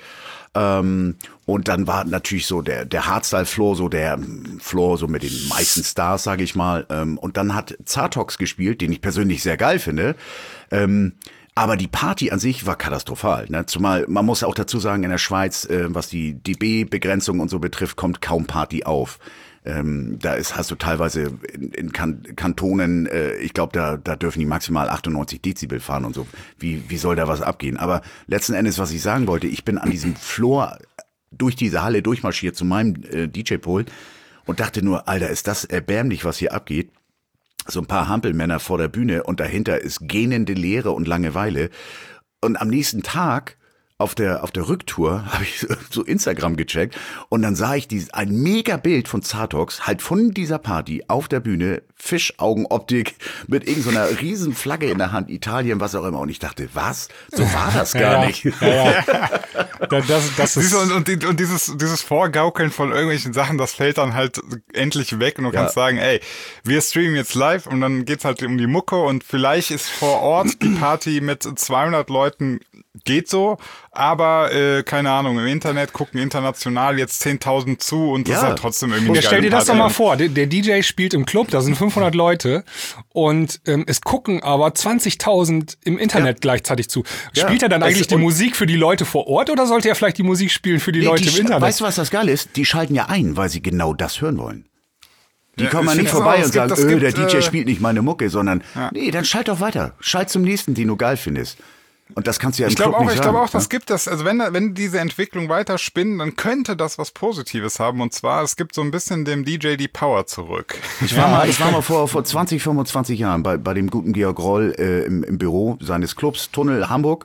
Ähm, und dann war natürlich so der, der Hardstyle-Floor, so der ähm, Floor so mit den meisten Stars, sage ich mal. Ähm, und dann hat Zartox gespielt, den ich persönlich sehr geil finde. Ähm, Aber die Party an sich war katastrophal. Ne? Zumal, man muss auch dazu sagen, in der Schweiz, äh, was die D B-Begrenzung und so betrifft, kommt kaum Party auf. Ähm, da ist, hast du teilweise in, in kan- Kantonen, äh, ich glaube, da, da dürfen die maximal achtundneunzig Dezibel fahren und so. Wie, wie soll da was abgehen? Aber letzten Endes, was ich sagen wollte, ich bin an diesem Floor durch diese Halle durchmarschiert zu meinem äh, D J-Pult und dachte nur, Alter, ist das erbärmlich, was hier abgeht. So ein paar Hampelmänner vor der Bühne und dahinter ist gähnende Leere und Langeweile. Und am nächsten Tag auf der auf der Rücktour habe ich so Instagram gecheckt und dann sah ich dieses, ein mega Bild von Zartox, halt von dieser Party auf der Bühne, Fischaugenoptik mit irgendeiner so riesen Flagge in der Hand, Italien, was auch immer. Und ich dachte, was? So war das gar ja, nicht. Ja, ja. das, das, das ist und, und, die, und dieses, dieses Vorgaukeln von irgendwelchen Sachen, das fällt dann halt endlich weg und du Ja. kannst sagen, ey, wir streamen jetzt live und dann geht's halt um die Mucke und vielleicht ist vor Ort die Party mit zweihundert Leuten geht so, aber äh, keine Ahnung, im Internet gucken international jetzt zehntausend zu und das Ja. ist halt trotzdem irgendwie Ja, eine stell dir geile das doch Party. mal vor, der, der D J spielt im Club, da sind fünfhundert Leute und ähm, es gucken aber zwanzigtausend im Internet gleichzeitig zu. Ja, Spielt er dann es- eigentlich die und- Musik für die Leute vor Ort oder sollte er vielleicht die Musik spielen für die Nee, Leute die im sch- Internet? Weißt du, was das Geile ist? Die schalten ja ein, weil sie genau das hören wollen. Die Ja, kommen ja ich nicht finde vorbei auch, und es gibt- sagen, es öh, gibt, der D J äh, spielt nicht meine Mucke, sondern Ja. nee, dann schalt doch weiter. Schalt zum nächsten, den du geil findest. Und das kannst du ja im Ich glaube Club auch, nicht ich sagen. glaube auch, das ne? gibt das, also wenn, wenn diese Entwicklung weiter spinnen, dann könnte das was Positives haben und zwar, es gibt so ein bisschen dem D J die Power zurück. Ich war mal, ich war mal vor, vor zwanzig, fünfundzwanzig Jahren bei, bei dem guten Georg Roll äh, im, im Büro seines Clubs, Tunnel Hamburg.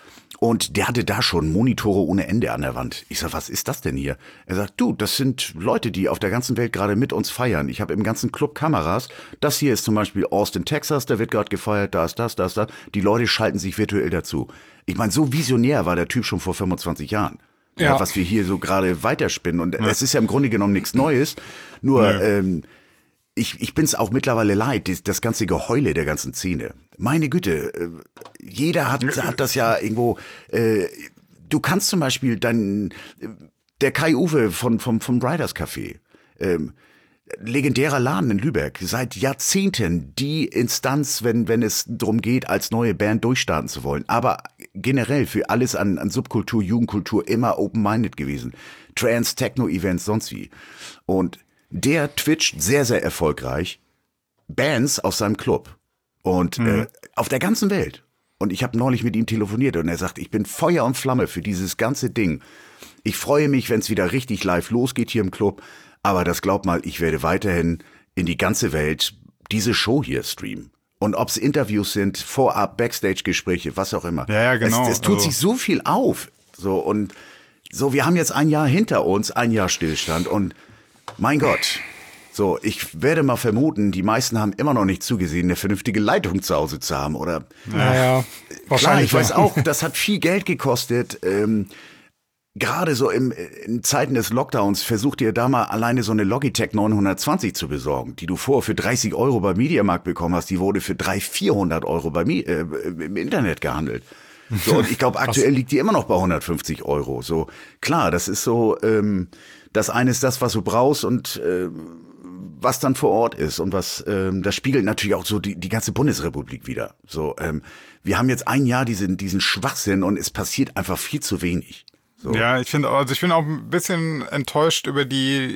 Und der hatte da schon Monitore ohne Ende an der Wand. Ich sag, was ist das denn hier? Er sagt, du, das sind Leute, die auf der ganzen Welt gerade mit uns feiern. Ich habe im ganzen Club Kameras. Das hier ist zum Beispiel Austin, Texas, da wird gerade gefeiert, da ist das, da ist das. Die Leute schalten sich virtuell dazu. Ich meine, so visionär war der Typ schon vor fünfundzwanzig Jahren. Ja. Ja. Was wir hier so gerade weiterspinnen. Und es ist ja im Grunde genommen nichts Neues. Nur, ähm, ich, ich bin's auch mittlerweile leid, das, das ganze Geheule der ganzen Szene. Meine Güte, äh, jeder hat, hat das ja irgendwo, äh, du kannst zum Beispiel dann, der Kai Uwe von, vom, vom Riders Café, ähm, legendärer Laden in Lübeck, seit Jahrzehnten die Instanz, wenn, wenn es darum geht, als neue Band durchstarten zu wollen. Aber generell für alles an, an Subkultur, Jugendkultur immer open-minded gewesen. Trans, Techno-Events, sonst wie. Und der twitcht sehr, sehr erfolgreich Bands aus seinem Club. Und äh, auf der ganzen Welt. Und ich habe neulich mit ihm telefoniert und er sagt, ich bin Feuer und Flamme für dieses ganze Ding. Ich freue mich, wenn es wieder richtig live losgeht hier im Club. Aber das glaub mal, ich werde weiterhin in die ganze Welt diese Show hier streamen. Und ob es Interviews sind, vorab, Backstage-Gespräche, was auch immer. Ja, ja, genau. Es, es tut Also- sich so viel auf. So, und so, wir haben jetzt ein Jahr hinter uns, ein Jahr Stillstand. Und mein Gott, so, ich werde mal vermuten, die meisten haben immer noch nicht zugesehen, eine vernünftige Leitung zu Hause zu haben. Oder Ja, ja. klar, Wahrscheinlich. ich weiß ja. auch, das hat viel Geld gekostet. Ähm, Gerade so im, in Zeiten des Lockdowns versucht ihr da mal alleine so eine Logitech neunhundertzwanzig zu besorgen, die du vorher für dreißig Euro beim Mediamarkt bekommen hast. Die wurde für dreihundert, vierhundert Euro bei Mi äh, im Internet gehandelt. So, und ich glaube, aktuell liegt die immer noch bei hundertfünfzig Euro. So, klar, das ist so, ähm, das eine ist das, was du brauchst und äh, was dann vor Ort ist und was, ähm, das spiegelt natürlich auch so die, die ganze Bundesrepublik wieder. So, ähm, wir haben jetzt ein Jahr diesen, diesen Schwachsinn und es passiert einfach viel zu wenig. So. Ja, ich finde, also ich bin auch ein bisschen enttäuscht über die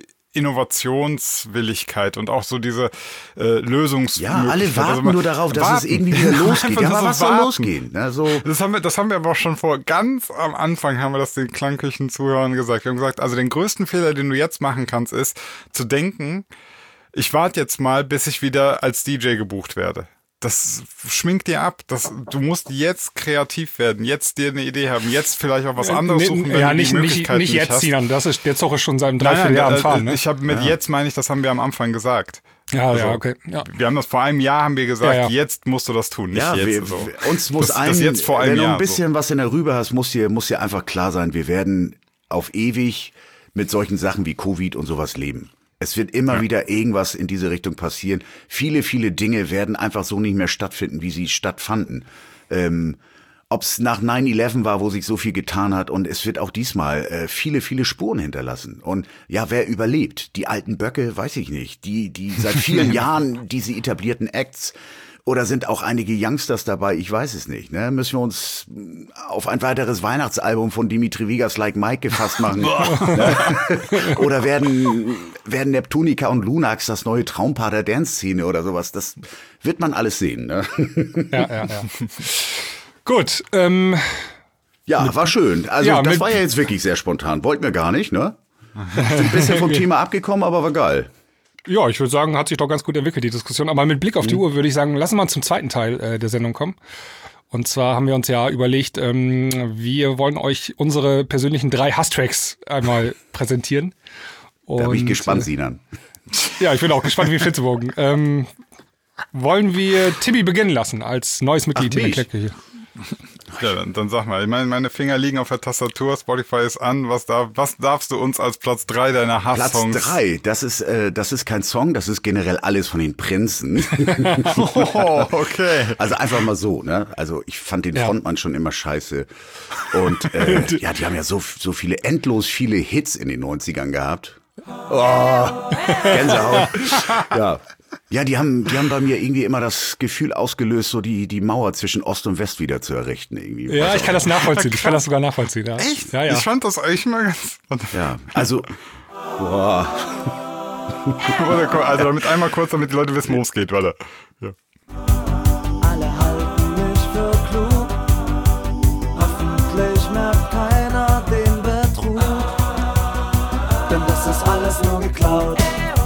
Innovationswilligkeit und auch so diese äh, Lösungsmöglichkeit. Ja, alle warten Also man- nur darauf, dass warten. es irgendwie wieder losgeht. Einfach Ja, nur aber so was soll warten. losgehen? Ne, so, Das haben wir, das haben wir aber auch schon vor ganz am Anfang haben wir das den Klangküchen-Zuhörern gesagt. Wir haben gesagt, also den größten Fehler, den du jetzt machen kannst, ist zu denken, ich warte jetzt mal, bis ich wieder als D J gebucht werde. Das schminkt dir ab. Das, du musst jetzt kreativ werden, jetzt dir eine Idee haben, jetzt vielleicht auch was anderes Nee, suchen, wenn ja, du nicht, die nicht, Möglichkeit nicht jetzt, hast. Sinan. Das ist, der Zug ist schon seit drei, Nein, vier nein, Jahren äh, fahren. Ne? Ich habe mit jetzt meine ich, das haben wir am Anfang gesagt. Ja, Also, ja, okay. Ja. Wir haben das vor einem Jahr haben wir gesagt, Ja, ja. jetzt musst du das tun, nicht ja, jetzt. wir, so. uns muss das, ein, das jetzt vor einem wenn du Jahr. ein bisschen was in der Rübe hast, muss dir, muss dir einfach klar sein, wir werden auf ewig mit solchen Sachen wie Covid und sowas leben. Es wird immer ja. wieder irgendwas in diese Richtung passieren. Viele, viele Dinge werden einfach so nicht mehr stattfinden, wie sie stattfanden. Ähm, ob es nach neun elf war, wo sich so viel getan hat, und es wird auch diesmal äh, viele, viele Spuren hinterlassen. Und ja, wer überlebt? Die alten Böcke, weiß ich nicht. Die, die seit vielen Jahren diese etablierten Acts Oder sind auch einige Youngsters dabei? Ich weiß es nicht. Ne? Müssen wir uns auf ein weiteres Weihnachtsalbum von Dimitri Vegas Like Mike gefasst machen? Ne? Oder werden, werden Neptunica und Lunax das neue Traumpaar der Dance-Szene oder sowas? Das wird man alles sehen. Ne? Ja, ja, ja. Gut, ähm... Ja, war schön. Also Ja, das mit- war ja jetzt wirklich sehr spontan. Wollten wir gar nicht, ne? Sind ein bisschen vom Thema abgekommen, aber war geil. Ja, ich würde sagen, hat sich doch ganz gut entwickelt, die Diskussion. Aber mit Blick auf die Uhr würde ich sagen, lassen wir mal zum zweiten Teil äh, der Sendung kommen. Und zwar haben wir uns ja überlegt, ähm, wir wollen euch unsere persönlichen drei Hasstracks einmal präsentieren. Und, Da bin ich gespannt, äh, Sinan. Ja, ich bin auch gespannt wie Flitzebogen. Ähm, wollen wir Tibi beginnen lassen als neues Mitglied Ach, hier in mich? der Klecke hier? Ja, dann, dann sag mal, ich meine, meine Finger liegen auf der Tastatur, Spotify ist an. Was, da, was darfst du uns als Platz drei deiner Platz Hasssongs? drei, das ist, äh, das ist kein Song, das ist generell alles von den Prinzen. Oh, okay. Also einfach mal so, ne? Also ich fand den Ja. Frontmann schon immer scheiße. Und äh, ja, die haben ja so, so viele, endlos viele Hits in den neunzigern gehabt. Oh, Gänsehaut. Ja. Ja, die haben, die haben bei mir irgendwie immer das Gefühl ausgelöst, so die, die Mauer zwischen Ost und West wieder zu errichten. Irgendwie. Ja, Weiß ich auch kann das nachvollziehen. Ich kann das sogar nachvollziehen. Ja. Echt? Ja, ja. Ich fand das eigentlich mal ganz... Ja, also, boah. Warte, komm, also damit einmal kurz, damit die Leute wissen, worum es geht, warte. Ja. Alle halten mich für klug. Hoffentlich merkt keiner den Betrug. Denn das ist alles nur geklaut.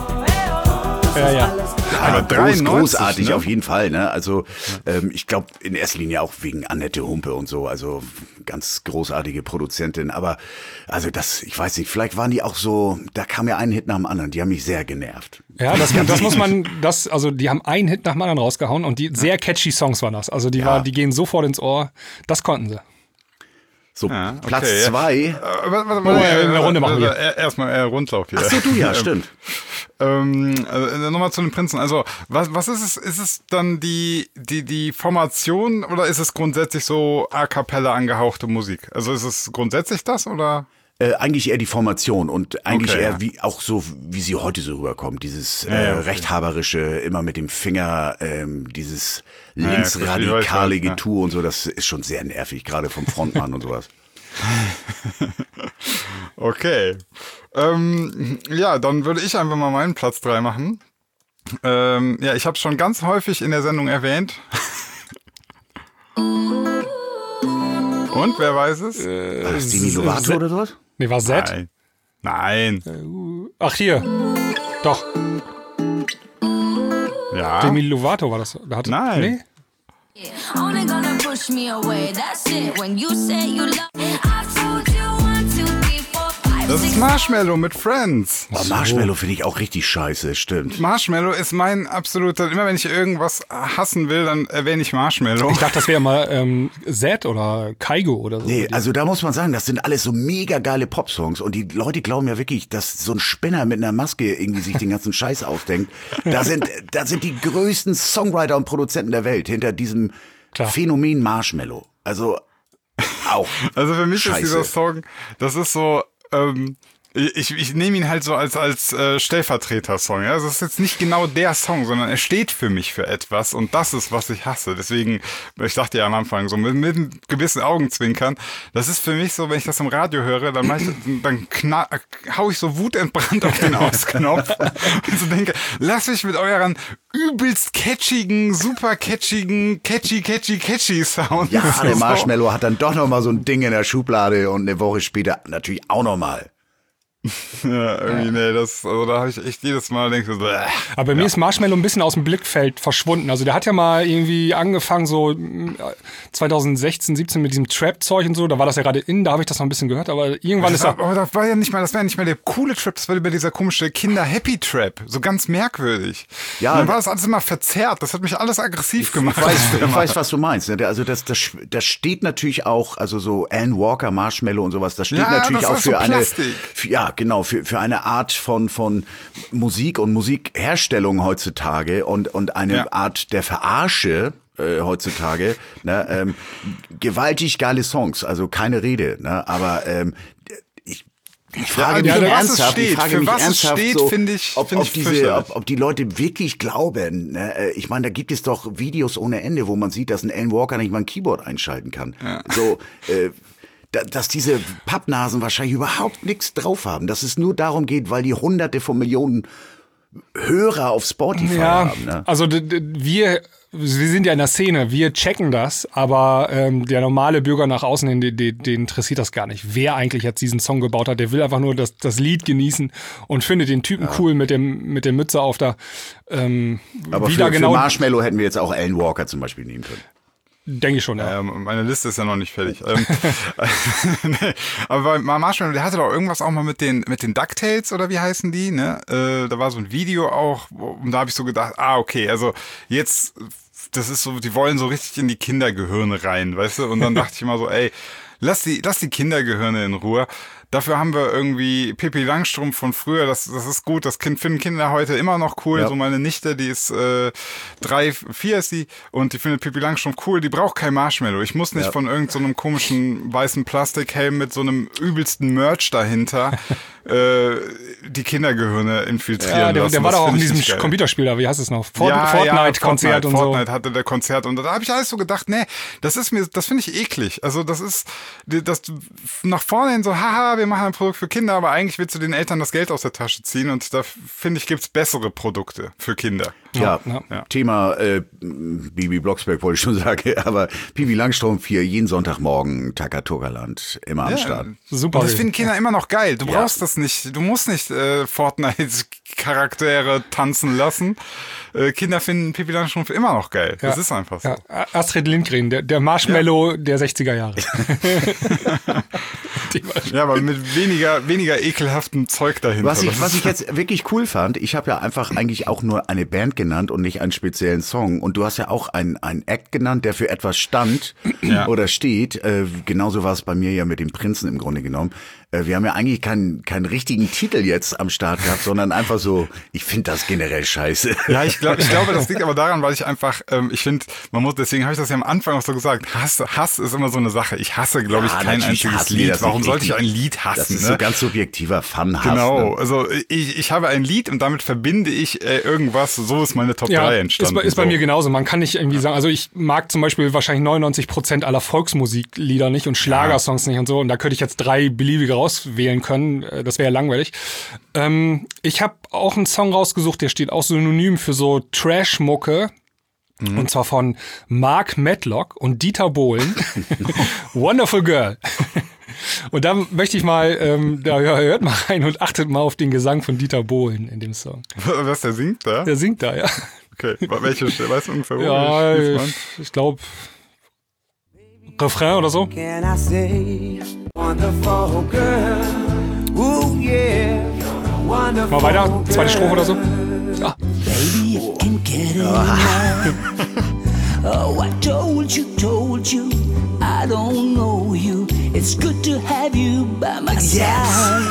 Das Ja, ist ja. alles Aber Groß, dreiundneunzig, großartig ne? auf jeden Fall. Ne? Also ähm, ich glaube in erster Linie auch wegen Annette Humpe und so. Also ganz großartige Produzentin. Aber also das, ich weiß nicht, vielleicht waren die auch so, da kam ja ein Hit nach dem anderen. Die haben mich sehr genervt. Ja, das, das muss man, das, also die haben einen Hit nach dem anderen rausgehauen und die sehr catchy Songs waren das. Also die Ja. war, die gehen sofort ins Ohr. Das konnten sie. So, Ja, okay, Platz ja. zwei. Äh, warte, warte, Oh, ja, eine Runde machen wir. Äh, Erstmal äh, Rundlauf hier. Ach so, du ja, stimmt. Ähm, also, nochmal zu den Prinzen. Also, was, was ist es? Ist es dann die, die, die Formation oder ist es grundsätzlich so a cappella angehauchte Musik? Also ist es grundsätzlich das oder? Äh, eigentlich eher die Formation und eigentlich Okay, eher ja. wie auch so, wie sie heute so rüberkommt. Dieses Ja, äh, ja, okay. rechthaberische, immer mit dem Finger, ähm, dieses ja, linksradikale ich weiß, ja. Getue und so, das ist schon sehr nervig, gerade vom Frontmann und sowas. Okay. Ähm, ja, dann würde ich einfach mal meinen Platz drei machen. Ähm, ja, ich habe es schon ganz häufig in der Sendung erwähnt. Und, wer weiß es? War das Demi Lovato oder sowas? Nee, war Zed? Nein. Nein. Ach, hier. Doch, Ja. Demi Lovato war das. Da hatte, Nein. Nee? Only gonna push me away, that's it. When you say you love, I've told you one, two, three, four, five, Das six. ist Marshmallow mit Friends. Oh, Marshmallow finde ich auch richtig scheiße, stimmt. Marshmallow ist mein absoluter, immer wenn ich irgendwas hassen will, dann erwähne ich Marshmallow. Ich dachte, das wäre mal ähm, Zed oder Kaigo oder so. Nee, also da muss man sagen, das sind alles so mega geile Popsongs und die Leute glauben ja wirklich, dass so ein Spinner mit einer Maske irgendwie sich den ganzen Scheiß ausdenkt. Da sind, da sind die größten Songwriter und Produzenten der Welt hinter diesem Klar. Phänomen Marshmallow. Also auch. Also für mich Scheiße. ist dieser Song, das ist so, ähm, ich, ich nehme ihn halt so als als äh, Stellvertreter-Song. Ja? Das ist jetzt nicht genau der Song, sondern er steht für mich für etwas und das ist, was ich hasse. Deswegen, ich dachte ja am Anfang so mit, mit einem gewissen Augenzwinkern, das ist für mich so, wenn ich das im Radio höre, dann, mach ich, dann knall, hau ich so wutentbrannt auf den Ausknopf und so denke, lass mich mit euren übelst catchigen, super catchigen, catchy, catchy, catchy Sound. Ja, der So. Marshmallow hat dann doch noch mal so ein Ding in der Schublade und eine Woche später natürlich auch noch mal. Ja, irgendwie, nee, das, also da habe ich echt jedes Mal denke so, bäh. Aber bei mir ist Marshmallow ein bisschen aus dem Blickfeld verschwunden. Also der hat ja mal irgendwie angefangen so mm, zwanzig sechzehn, siebzehn mit diesem Trap-Zeug und so. Da war das ja gerade in, da habe ich das noch ein bisschen gehört. Aber irgendwann ist Das er... war, aber das war ja nicht mal, das war ja nicht mal der coole Trap, das war über dieser komische Kinder-Happy-Trap. So ganz merkwürdig. Ja, Und dann war das alles immer verzerrt. Das hat mich alles aggressiv gemacht. Ich weiß, ich weiß, was du meinst. ne? Also das, das, das steht natürlich auch, also so Alan Walker, Marshmallow und sowas, das steht Ja, natürlich das auch ist so für eine, Plastik. für, ja genau, für, für eine Art von, von Musik und Musikherstellung heutzutage und, und eine Ja. Art der Verarsche äh, heutzutage. Ne? Ähm, gewaltig geile Songs, also keine Rede, ne? aber ähm, ich Ich frage Ja, mich für was es ernsthaft, ich steht, frage für mich was es ernsthaft steht, so, finde ich- ob, finde ob, ich diese, fürchterlich. ob, ob die Leute wirklich glauben. Ne? Ich meine, da gibt es doch Videos ohne Ende, wo man sieht, dass ein Alan Walker nicht mal ein Keyboard einschalten kann. So, äh, da, dass diese Pappnasen wahrscheinlich überhaupt nichts drauf haben, dass es nur darum geht, weil die Hunderte von Millionen Hörer auf Spotify Ja, haben. Ne? also d- d- wir, wir sind ja in der Szene, wir checken das, aber ähm, der normale Bürger nach außen hin, den, den, den interessiert das gar nicht. Wer eigentlich jetzt diesen Song gebaut hat, der will einfach nur das, das Lied genießen und findet den Typen cool mit dem mit der Mütze auf da. Ähm, Aber wie für, da genau, für Marshmallow hätten wir jetzt auch Alan Walker zum Beispiel nehmen können. denke ich schon, ja. Ähm, meine Liste ist ja noch nicht fertig. ähm, nee, aber bei Marshmallow, der hatte doch irgendwas auch mal mit den mit den DuckTales oder wie heißen die, ne? Äh, da war so ein Video auch, wo- und da habe ich so gedacht, ah, okay, also jetzt, das ist so, die wollen so richtig in die Kindergehirne rein, weißt du? Und dann dachte ich immer so, ey, lass die, lass die Kindergehirne in Ruhe. Dafür haben wir irgendwie Pippi Langstrumpf von früher, das, das ist gut, das kind, finden Kinder heute immer noch cool. Ja. So meine Nichte, die ist äh, drei, vier ist die und die findet Pippi Langstrumpf cool, die braucht kein Marshmallow. Ich muss nicht Ja. von irgendeinem so einem komischen weißen Plastikhelm mit so einem übelsten Merch dahinter äh, die Kindergehirne infiltrieren Ja, der, lassen. der war Das doch auch in find ich diesem nicht geil. Computerspiel da, wie heißt es noch? Fort, Ja, ja, Fortnite-Konzert Fortnite, und so. Fortnite hatte der Konzert und da habe ich alles so gedacht, nee, das ist mir, das finde ich eklig. Also das ist, das nach vorne hin so, haha, wir machen ein Produkt für Kinder, aber eigentlich willst du den Eltern das Geld aus der Tasche ziehen und da finde ich, gibt's bessere Produkte für Kinder. Ja, ja. Thema äh, Bibi Blocksberg wollte ich schon sagen, aber Pippi Langstrumpf hier jeden Sonntagmorgen Takatuka-Land immer am Start. Super. Und das gewesen. finden Kinder immer noch geil. Du Ja. brauchst das nicht. Du musst nicht äh, Fortnite-Charaktere tanzen lassen. Äh, Kinder finden Pippi Langstrumpf immer noch geil. Das Ja. ist einfach so. Ja, Astrid Lindgren, der, der Marshmallow der sechziger Jahre. Die war- Ja, aber mit weniger, weniger ekelhaftem Zeug dahinter. Was ich, Das was ist- ich jetzt wirklich cool fand, ich habe ja einfach eigentlich auch nur eine Band genannt und nicht einen speziellen Song. Und du hast ja auch einen, einen Act genannt, der für etwas stand Ja. oder steht. Äh, genauso war es bei mir ja mit dem Prinzen im Grunde genommen. Äh, wir haben ja eigentlich keinen, keinen richtigen Titel jetzt am Start gehabt, sondern einfach so, ich finde das generell scheiße. Ja, ich glaube, ich glaube, das liegt aber daran, weil ich einfach, ähm, ich finde, man muss, deswegen habe ich das ja am Anfang auch so gesagt, Hass, Hass ist immer so eine Sache. Ich hasse, glaube ich, Ja, kein natürlich einziges hassen wir Lied. das Warum nicht sollte ich richtig. ein Lied hassen? Das ist ne? so ganz subjektiver Fun-Hass. Genau, Ne? also ich, ich habe ein Lied und damit verbinde ich äh, irgendwas, so ist meine Top Ja, drei ist entstanden. bei, ist bei so. mir genauso. Man kann nicht irgendwie sagen, also ich mag zum Beispiel wahrscheinlich neunundneunzig Prozent aller Volksmusiklieder nicht und Schlagersongs nicht und so. Und da könnte ich jetzt drei beliebige rauswählen können. Äh, Das wäre ja langweilig. Ähm, ich habe auch einen Song rausgesucht, der steht auch synonym für so Trash-Mucke. Mhm. Und zwar von Mark Medlock und Dieter Bohlen. Wonderful Girl. Und da möchte ich mal, ähm, da hört mal rein und achtet mal auf den Gesang von Dieter Bohlen in dem Song. Was, der singt da? Der singt da, ja. Okay, welche Stelle? Weißt du ungefähr, wo Ja, ich- ich, ich glaube Refrain oder so. Can I say, wonderful girl? Ooh, yeah. Wonderful Mal weiter, zweite Strophe oder so. Ah, Baby, you can get it now. Oh, I told you, told you, I don't know you. It's good to have you by my side.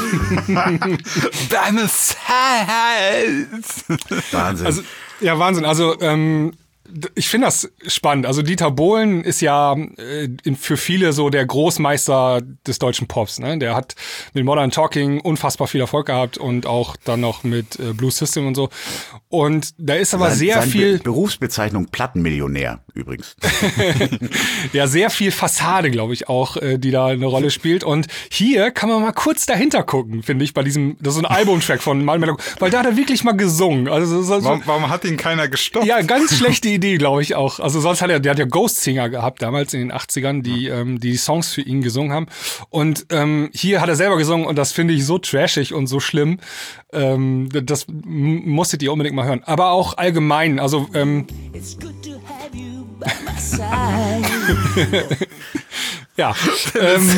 Deine Zeit. Wahnsinn. also, ja, Wahnsinn. Also, ähm, d- ich finde das spannend. Also Dieter Bohlen ist ja äh, in- für viele so der Großmeister des deutschen Pops. Ne? Der hat mit Modern Talking unfassbar viel Erfolg gehabt und auch dann noch mit äh, Blue System und so. Und da ist aber Sein- sehr seine viel... Be Berufsbezeichnung Plattenmillionär übrigens. Ja, sehr viel Fassade, glaube ich, auch, äh, die da eine Rolle spielt. Und hier kann man mal kurz dahinter gucken, finde ich, bei diesem, das ist so ein Albumtrack von Mark Medlock, weil da hat er wirklich mal gesungen. Also so, so, Warum, warum hat ihn keiner gestoppt? ja, ganz schlechte Idee, glaube ich auch. Also sonst hat er, der hat ja Ghost Singer gehabt damals in den achtzigern, die ähm, die Songs für ihn gesungen haben. Und ähm, hier hat er selber gesungen und das finde ich so trashig und so schlimm. Ähm, das m- musstet ihr unbedingt mal hören. Aber auch allgemein, also ähm, It's good to have you by my side. ja, ähm,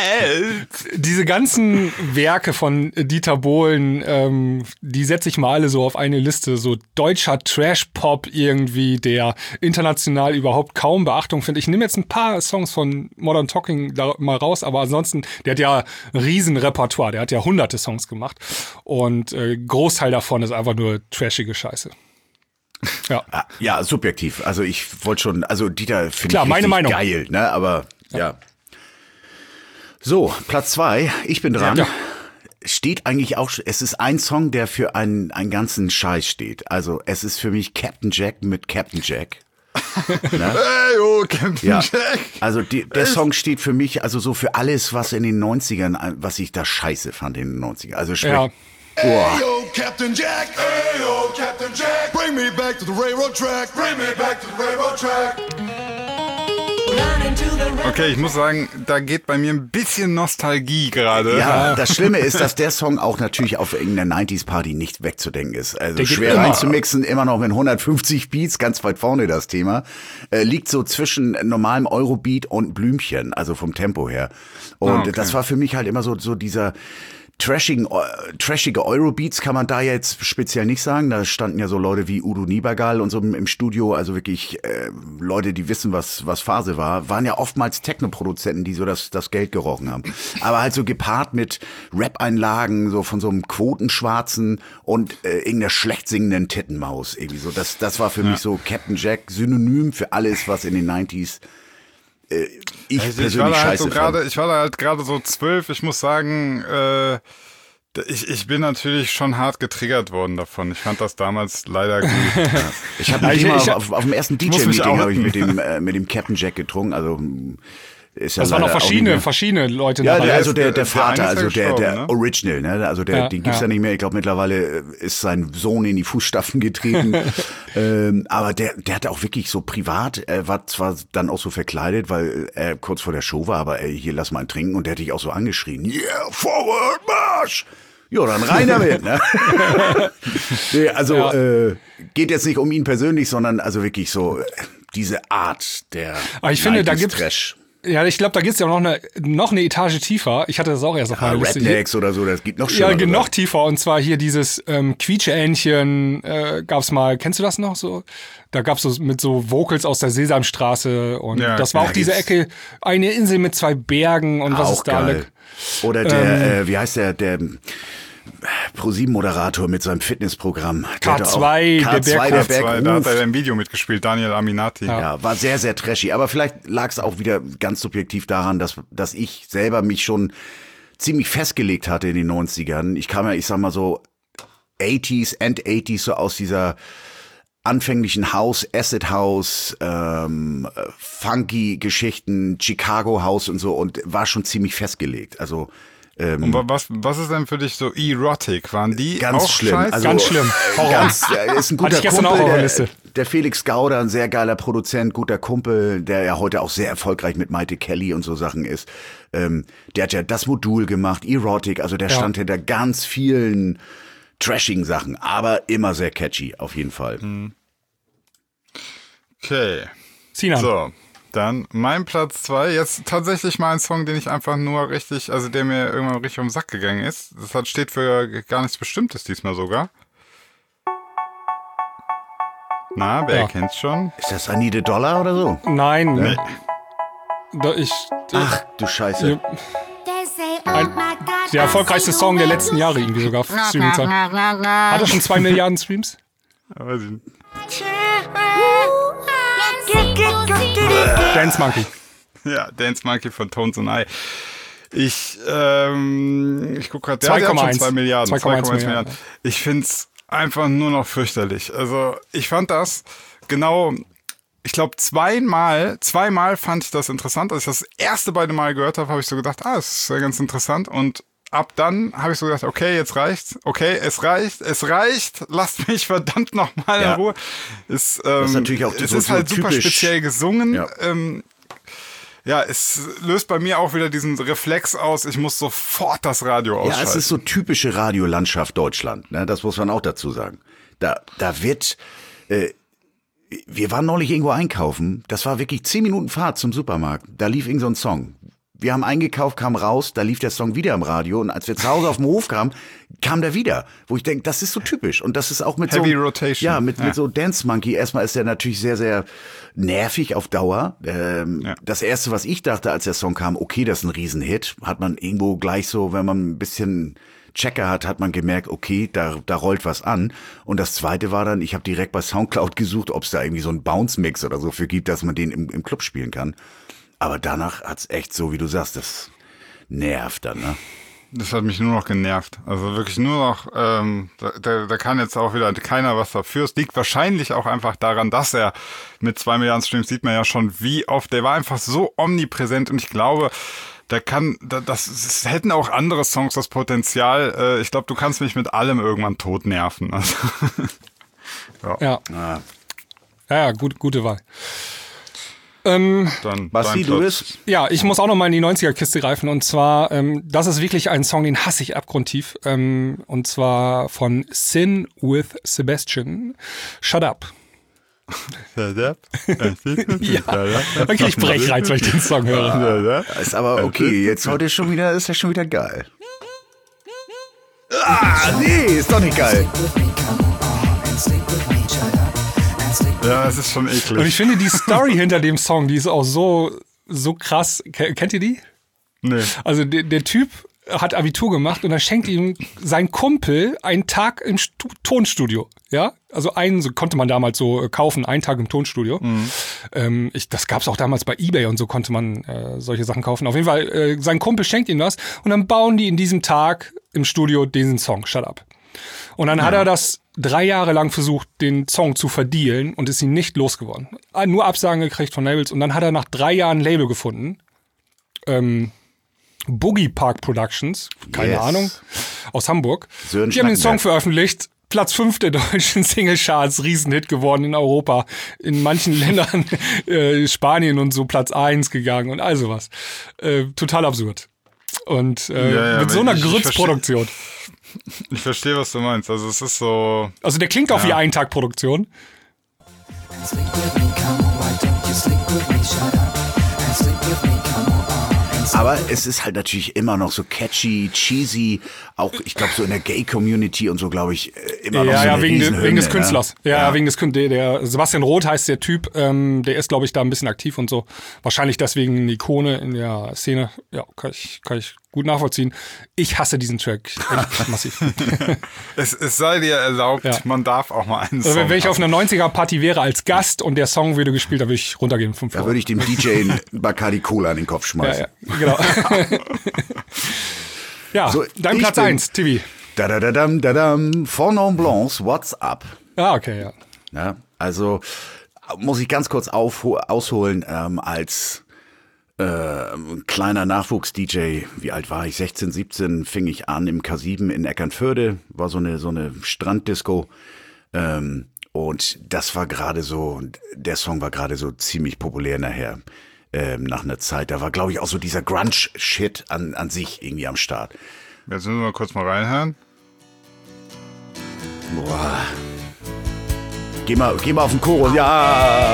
diese ganzen Werke von Dieter Bohlen, ähm, die setze ich mal alle so auf eine Liste. So deutscher Trash-Pop irgendwie, der international überhaupt kaum Beachtung findet. Ich nehme jetzt ein paar Songs von Modern Talking da mal raus, aber ansonsten, der hat ja ein Riesenrepertoire. Der hat ja hunderte Songs gemacht. Und äh, Großteil davon ist einfach nur trashige Scheiße. Ja. Ah, ja, subjektiv. Also ich wollte schon, also Dieter finde Klar, ich meine richtig Meinung. geil, ne? Aber ja. So, Platz zwei, ich bin dran. Ja. steht eigentlich auch, es ist ein Song, der für einen, einen ganzen Scheiß steht. Also es ist für mich Captain Jack mit Captain Jack. Ne? Hey, oh, Captain Ja, Jack. also die, der Song steht für mich also so für alles, was in den neunzigern, was ich da scheiße fand in den neunzigern. Also sprich, Ja. boah, Yo, Captain Jack. Hey, yo, Captain Jack. Bring me back to the railroad track. Bring me back to the railroad track. Okay, ich muss sagen, da geht bei mir ein bisschen Nostalgie gerade. ja, das Schlimme ist, dass der Song auch natürlich auf irgendeiner neunziger-Party nicht wegzudenken ist. Also Der geht schwer immer. reinzumixen, immer noch mit hundertfünfzig Beats, ganz weit vorne das Thema. Äh, liegt so zwischen normalem Eurobeat und Blümchen, also vom Tempo her. Und Ah, okay. das war für mich halt immer so, so dieser trashigen, äh, trashige Eurobeats kann man da jetzt speziell nicht sagen. Da standen ja so Leute wie Udo Niebergall und so im, im Studio, also wirklich äh, Leute, die wissen, was was Phase war, waren ja oftmals Techno-Produzenten, die so das das Geld gerochen haben. Aber halt so gepaart mit Rap-Einlagen, so von so einem Quotenschwarzen und äh, irgendeiner schlecht singenden Tittenmaus irgendwie so. Das das war für mich so Captain Jack, Synonym für alles, was in den neunziger äh, ich Also ich persönlich war da halt scheiße so fand. gerade, ich war da halt gerade so zwölf. Ich muss sagen, äh, ich, ich bin natürlich schon hart getriggert worden davon. Ich fand das damals leider gut. Ich habe Ja, mit ich- dem ich- mal auf, auf dem ersten muss mich D J-Meeting habe ich outen. mit dem äh, mit dem Captain Jack getrunken. Also mh, ist ja Das waren auch leider nicht verschiedene, mehr- verschiedene Leute Ja, dabei. der, also ist- der, der- der der Vater, eine ist ja also der, der gestorben, ne? Original, ne? Also der, Ja, den gibt's ja. ja. nicht mehr. Ich glaube mittlerweile ist sein Sohn in die Fußstapfen getreten. ähm, aber der, der hatte auch wirklich so privat, er war zwar dann auch so verkleidet, weil er kurz vor der Show war, aber ey, hier lass mal einen trinken und der hat dich auch so angeschrien. Yeah, forward march! Ja, dann rein damit, ne? nee, also Ja. äh, geht jetzt nicht um ihn persönlich, sondern also wirklich so äh, diese Art der Aber ich finde, da neunziger gibt's- Trash. Ja, ich glaube, da geht's ja noch eine, noch eine Etage tiefer. Ich hatte das auch erst auf Ja, meiner Liste. Rednecks oder so, das gibt noch Ja, schlimmer. noch tiefer. Und zwar hier dieses ähm, Quietscheentchen äh, gab's mal. Kennst du das noch so? Da gab's so mit so Vocals aus der Sesamstraße. Und Ja, das war klar, auch diese gibt's. Ecke, eine Insel mit zwei Bergen und was Auch ist da geil. alle. Oder der, äh, wie heißt der, der ProSieben-Moderator mit seinem Fitnessprogramm. Der K hatte auch- zwei, der K zwei, der Berg- Berg Zwei, da hat er ruft. im Video mitgespielt, Daniel Aminati. Ja, war sehr, sehr trashy. Aber vielleicht lag es auch wieder ganz subjektiv daran, dass, dass ich selber mich schon ziemlich festgelegt hatte in den neunzigern. Ich kam ja, ich sag mal so, achtziger, End achtziger, so aus dieser anfänglichen House, Acid House, ähm, äh, funky Geschichten, Chicago House und so und war schon ziemlich festgelegt. Also ähm, Und wa- was, was ist denn für dich so Erotic? Waren die ganz auch schlimm. scheiße? Also, Ganz schlimm. Horror. Ganz, ja, ist ein guter Hatte ich gestern Kumpel, auch auf der der, Liste. der Felix Gauder, ein sehr geiler Produzent, guter Kumpel, der ja heute auch sehr erfolgreich mit Maite Kelly und so Sachen ist. Ähm, der hat ja das Modul gemacht, Erotic, also der Ja. stand hinter ganz vielen trashigen Sachen, aber immer sehr catchy, auf jeden Fall. Okay. Sinan. So, dann mein Platz zwei. Jetzt tatsächlich mal ein Song, den ich einfach nur richtig, also der mir irgendwann richtig um den Sack gegangen ist. Das hat, steht für gar nichts Bestimmtes diesmal sogar. Na, wer Ja. kennt's schon? Ist das I Need a Dollar oder so? Nein. Nee. Da ich, Ach, du Scheiße. ein, der erfolgreichste Song der letzten Jahre irgendwie sogar. Streaming-Zeit. Hat er schon zwei Milliarden Streams? Weiß ich nicht. Dance Monkey. Ja, Dance Monkey von Tones and I. Ich, ähm, ich gucke gerade, der hat ja zwei Komma schon eins. zwei Milliarden. zwei Komma eins zwei Komma eins Milliarden. Milliarden. Ich find's einfach nur noch fürchterlich. Also, ich fand das genau, ich glaube zweimal, zweimal fand ich das interessant. Als ich das erste beide Mal gehört habe, habe ich so gedacht, ah, das ist ja ganz interessant. Und ab dann habe ich so gedacht, okay, jetzt reicht's. Okay, es reicht, es reicht. Lasst mich verdammt nochmal Ja. in Ruhe. Es, ähm, ist natürlich auch es so- ist so halt super typisch. speziell gesungen. Ja. Ähm, ja, es löst bei mir auch wieder diesen Reflex aus, ich muss sofort das Radio Ja, ausschalten. es ist so typische Radiolandschaft Deutschland, ne? Das muss man auch dazu sagen. Da, da wird, äh, wir waren neulich irgendwo einkaufen, das war wirklich zehn Minuten Fahrt zum Supermarkt, da lief irgend so ein Song. Wir haben eingekauft, kamen raus, da lief der Song wieder im Radio und als wir zu Hause auf den Hof kamen, kam der wieder. Wo ich denke, das ist so typisch und das ist auch mit Heavy so... Rotation. Ja, mit, Ja. mit so Dance Monkey. Erstmal ist der natürlich sehr, sehr nervig auf Dauer. Ähm, Ja. Das Erste, was ich dachte, als der Song kam, okay, das ist ein Riesenhit, hat man irgendwo gleich so, wenn man ein bisschen Checker hat, hat man gemerkt, okay, da, da rollt was an. Und das Zweite war dann, ich habe direkt bei Soundcloud gesucht, ob es da irgendwie so einen Bounce-Mix oder so für gibt, dass man den im, im Club spielen kann. Aber danach hat's echt so, wie du sagst, das nervt dann, ne? Das hat mich nur noch genervt. Also wirklich nur noch, ähm, da, da, da kann jetzt auch wieder keiner was dafür. Es liegt wahrscheinlich auch einfach daran, dass er mit zwei Milliarden Streams sieht man ja schon, wie oft, der war einfach so omnipräsent und ich glaube, da kann, da, das, das hätten auch andere Songs das Potenzial. Äh, ich glaube, du kannst mich mit allem irgendwann tot nerven. Also, ja. Ja. Ah. Ja, ja, gut, gute Wahl. Ähm, Dann Basti, dein du Platz. bist? Ja, ich muss auch noch mal in die neunziger-Kiste greifen. Und zwar, ähm, das ist wirklich ein Song, den hasse ich abgrundtief. Ähm, und zwar von Sin with Sebastian. Shut Up. Ja, okay, ich brechreiz, weil ich den Song höre. Ist aber okay, jetzt heute schon wieder, ist ja schon wieder geil. Ah, nee, ist doch nicht geil. Ja, es ist schon Und eklig. ich finde die Story hinter dem Song, die ist auch so, so krass. Ke- Kennt ihr die? Nee. Also der, der Typ hat Abitur gemacht und dann schenkt ihm sein Kumpel einen Tag im Stu- Tonstudio. Ja, also einen so konnte man damals so äh, kaufen, einen Tag im Tonstudio. Mhm. Ähm, ich, das gab's auch damals bei eBay und so konnte man äh, solche Sachen kaufen. Auf jeden Fall, äh, sein Kumpel schenkt ihm das und dann bauen die in diesem Tag im Studio diesen Song, Shut Up. Und dann hat er das drei Jahre lang versucht, den Song zu verdealen und ist ihn nicht losgeworden. Nur Absagen gekriegt von Labels und dann hat er nach drei Jahren ein Label gefunden. Ähm, Boogie Park Productions, keine Yes. Ahnung, aus Hamburg. Sören Die haben den Song Schnackenberg. veröffentlicht. Platz fünf der deutschen Singlecharts, Riesenhit geworden in Europa. In manchen Ländern, äh, Spanien und so, Platz eins gegangen und all sowas. Äh, total absurd. Und äh, Ja, ja, mit so aber einer ich- ich Grützproduktion. Ich verstehe, was du meinst. Also es ist so... Also der klingt auch Ja. wie Eintagproduktion. Aber es ist halt natürlich immer noch so catchy, cheesy, auch ich glaube so in der Gay-Community und so, glaube ich, äh, immer noch Ja, so ja, eine wegen, de, Riesenhymne, wegen des ne? Künstlers. Ja, ja, wegen des Künstlers. Der Sebastian Roth heißt der Typ, ähm, der ist, glaube ich, da ein bisschen aktiv und so. Wahrscheinlich deswegen eine Ikone in der Szene. Ja, kann ich, kann ich gut nachvollziehen. Ich hasse diesen Track echt massiv. Es, es sei dir erlaubt, Ja. man darf auch mal einen Also, Song wenn ich auf hassen. einer neunziger-Party wäre als Gast und der Song würde gespielt, dann würde ich runtergehen. Fünf Da würde ich dem D J einen Bacardi Cola an den Kopf ja, schmeißen. ja, genau. ja, So, dein ich Platz bin- eins, Tibi. Da da da dam da dam. Fondant Blancs, What's Up? Ah, okay, ja. Ja, also muss ich ganz kurz aufho- ausholen, ähm, als äh, kleiner Nachwuchs-D J, wie alt war ich? sechzehn, siebzehn, fing ich an im K sieben in Eckernförde, war so eine, so eine Stranddisco. Ähm, und das war gerade so, der Song war gerade so ziemlich populär nachher, ähm, nach einer Zeit. Da war, glaube ich, auch so dieser Grunge-Shit an, an sich irgendwie am Start. Jetzt müssen wir mal kurz mal reinhören. Boah. Geh mal, geh mal auf den Chorus. Ja.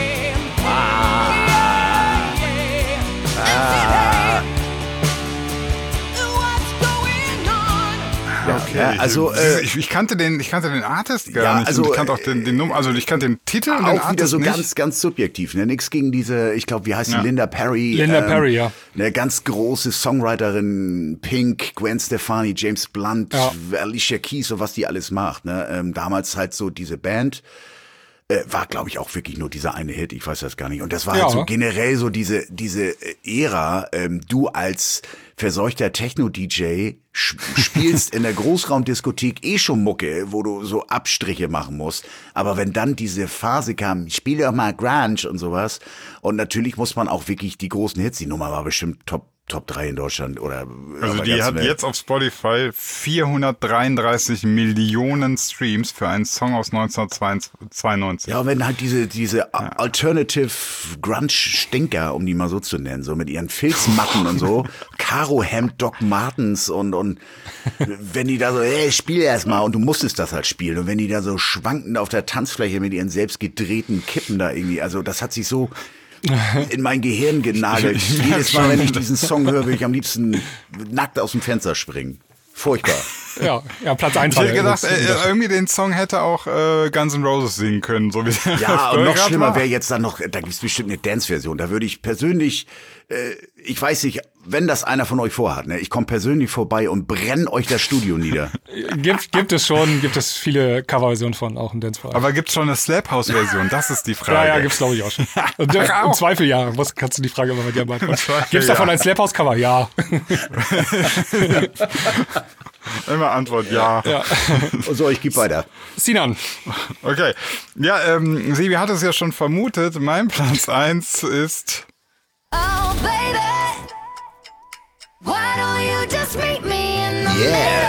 Okay, Ja, also, äh, ich, ich kannte den, ich kannte den Artist gar Ja, nicht. also, und ich kannte auch den, den Nummer, also ich kannte den Titel und den Auch wieder Artist so nicht. ganz, ganz subjektiv. Ne? Nix gegen diese, ich glaube, wie heißt die, Ja. Linda Perry. Linda Perry, ja. Eine ganz große Songwriterin, Pink, Gwen Stefani, James Blunt, Ja. Alicia Keys und was die alles macht. Ne? Ähm, damals halt so diese Band. Äh, war, glaube ich, auch wirklich nur dieser eine Hit, ich weiß das gar nicht. Und das war Ja. halt so generell so diese, diese Ära, ähm, du als verseuchter Techno-D J sch- spielst in der Großraumdiskothek eh schon Mucke, wo du so Abstriche machen musst. Aber wenn dann diese Phase kam, spiel doch mal Grunge und sowas. Und natürlich muss man auch wirklich die großen Hits, die Nummer war bestimmt Top Top drei in Deutschland oder Also oder die ganz hat Welt. jetzt auf Spotify vierhundertdreiunddreißig Millionen Streams für einen Song aus neunzehnhundertzweiundneunzig. Ja, und wenn halt diese, diese Alternative Grunge-Stinker, um die mal so zu nennen, so mit ihren Filzmatten und so, Karo-Hemd, Doc Martens und, und wenn die da so, ey, spiel erst mal und du musstest das halt spielen und wenn die da so schwankend auf der Tanzfläche mit ihren selbst gedrehten Kippen da irgendwie, also das hat sich so in mein Gehirn genagelt. Ich- ich merk Jedes Mal, schon. wenn ich diesen Song höre, will ich am liebsten nackt aus dem Fenster springen. Furchtbar. Ja, ja, Platz eins. Ich hätte gedacht, äh, irgendwie den Song hätte auch äh, Guns N' Roses singen können, so wie der Ja, und früher noch grad schlimmer war. wäre jetzt dann noch, da gibt's bestimmt eine Dance-Version. Da würde ich persönlich, äh, ich weiß nicht, wenn das einer von euch vorhat, ne, ich komme persönlich vorbei und brenne euch das Studio nieder. Gibt, gibt es schon, gibt es viele Coverversionen von, auch im Dance-Bereich. Aber gibt's schon eine Slap-House-Version? Das ist die Frage. Ja, ja, gibt's glaube ich auch schon. Und, äh, Im Zweifel ja. Was kannst du die Frage immer bei dir beantworten? Gibt's davon ein Slap-House-Cover? Ja. Immer Antwort ja. ja. So, ich gebe weiter. Sinan. Okay. Ja, ähm, Sebi hat es ja schon vermutet. Mein Platz eins ist... Oh, baby, why don't you just meet me in the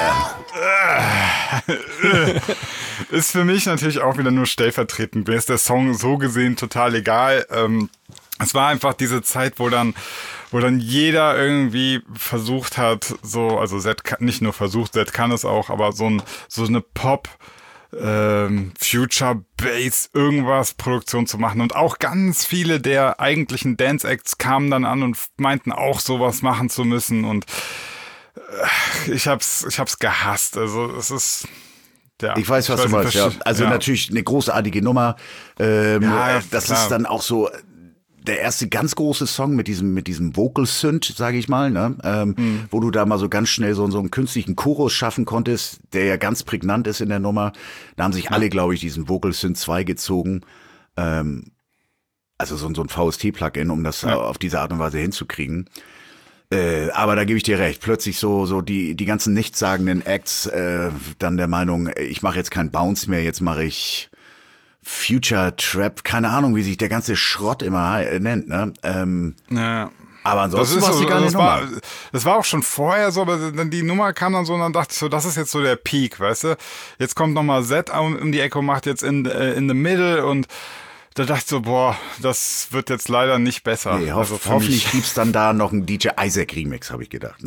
Yeah. Ist für mich natürlich auch wieder nur stellvertretend. Mir ist der Song so gesehen total egal. Ähm, es war einfach diese Zeit, wo dann, wo dann jeder irgendwie versucht hat, so, also Z kann, nicht nur versucht, Z kann es auch, aber so ein, so eine Pop, ähm, Future Bass, irgendwas Produktion zu machen. Und auch ganz viele der eigentlichen Dance Acts kamen dann an und meinten auch sowas machen zu müssen. Und äh, ich hab's, ich hab's gehasst. Also es ist... Ja, ich weiß, was ich du weiß, meinst, ja. Also ja. natürlich eine großartige Nummer. Ähm, Ja, das klar. ist dann auch so der erste ganz große Song mit diesem mit diesem Vocal Synth, sage ich mal, ne? ähm, Mhm. wo du da mal so ganz schnell so, so einen künstlichen Chorus schaffen konntest, der ja ganz prägnant ist in der Nummer. Da haben sich alle, glaube ich, diesen Vocal Synth zwei gezogen. Ähm, also so, so ein V S T-Plugin, um das Ja. auf diese Art und Weise hinzukriegen. Äh, aber da gebe ich dir recht. Plötzlich so so die die ganzen nichtssagenden Acts äh, dann der Meinung, ich mache jetzt keinen Bounce mehr, jetzt mache ich Future Trap, keine Ahnung, wie sich der ganze Schrott immer äh, nennt, ne? Ähm, Ja. aber Das ansonsten ist war es so, die geile das Nummer. war, das war auch schon vorher so, aber dann die Nummer kam dann so und dann dachte ich so, das ist jetzt so der Peak, weißt du? Jetzt kommt nochmal Z um, um die Ecke und macht jetzt in, äh, in the middle und da dachte ich so, boah, das wird jetzt leider nicht besser. Nee, hoff, also für hoffentlich mich. gibt's dann da noch einen D J Isaac Remix, habe ich gedacht.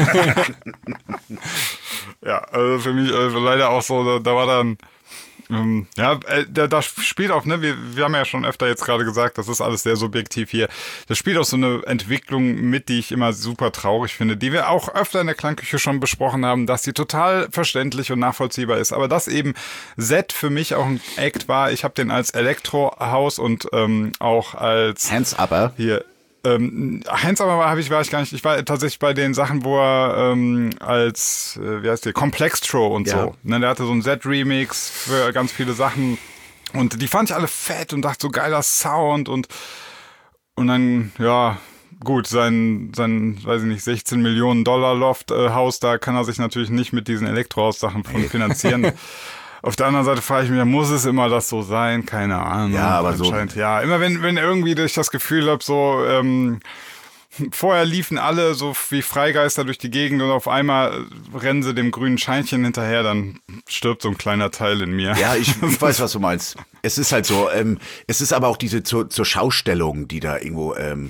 Ja, also für mich also leider auch so, da, da war dann, ähm, ja, äh, da, da spielt auch, ne, wir, wir haben ja schon öfter jetzt gerade gesagt, das ist alles sehr subjektiv hier, da spielt auch so eine Entwicklung mit, die ich immer super traurig finde, die wir auch öfter in der Klangküche schon besprochen haben, dass die total verständlich und nachvollziehbar ist, aber dass eben Z für mich auch ein Act war, ich habe den als Elektro-House und ähm, auch als Hands Upper. hier Ähm, Heinz aber war, hab ich, war ich gar nicht, ich war tatsächlich bei den Sachen, wo er ähm, als, äh, wie heißt der, Complextro und Ja. so. Ne, der hatte so einen Z-Remix für ganz viele Sachen und die fand ich alle fett und dachte so geiler Sound und und dann, ja, gut, sein, sein, weiß ich nicht, sechzehn Millionen Dollar Loft-Haus, da kann er sich natürlich nicht mit diesen Elektrohaus-Sachen von finanzieren. Auf der anderen Seite frage ich mich, muss es immer das so sein? Keine Ahnung. Ja, aber so- Anscheinend, ja, immer wenn, wenn irgendwie ich das Gefühl habe, so, ähm, vorher liefen alle so wie Freigeister durch die Gegend und auf einmal rennen sie dem grünen Scheinchen hinterher, dann stirbt so ein kleiner Teil in mir. Ja, ich, ich weiß, was du meinst. Es ist halt so, ähm, es ist aber auch diese zur, zur Schaustellung, die da irgendwo, ähm,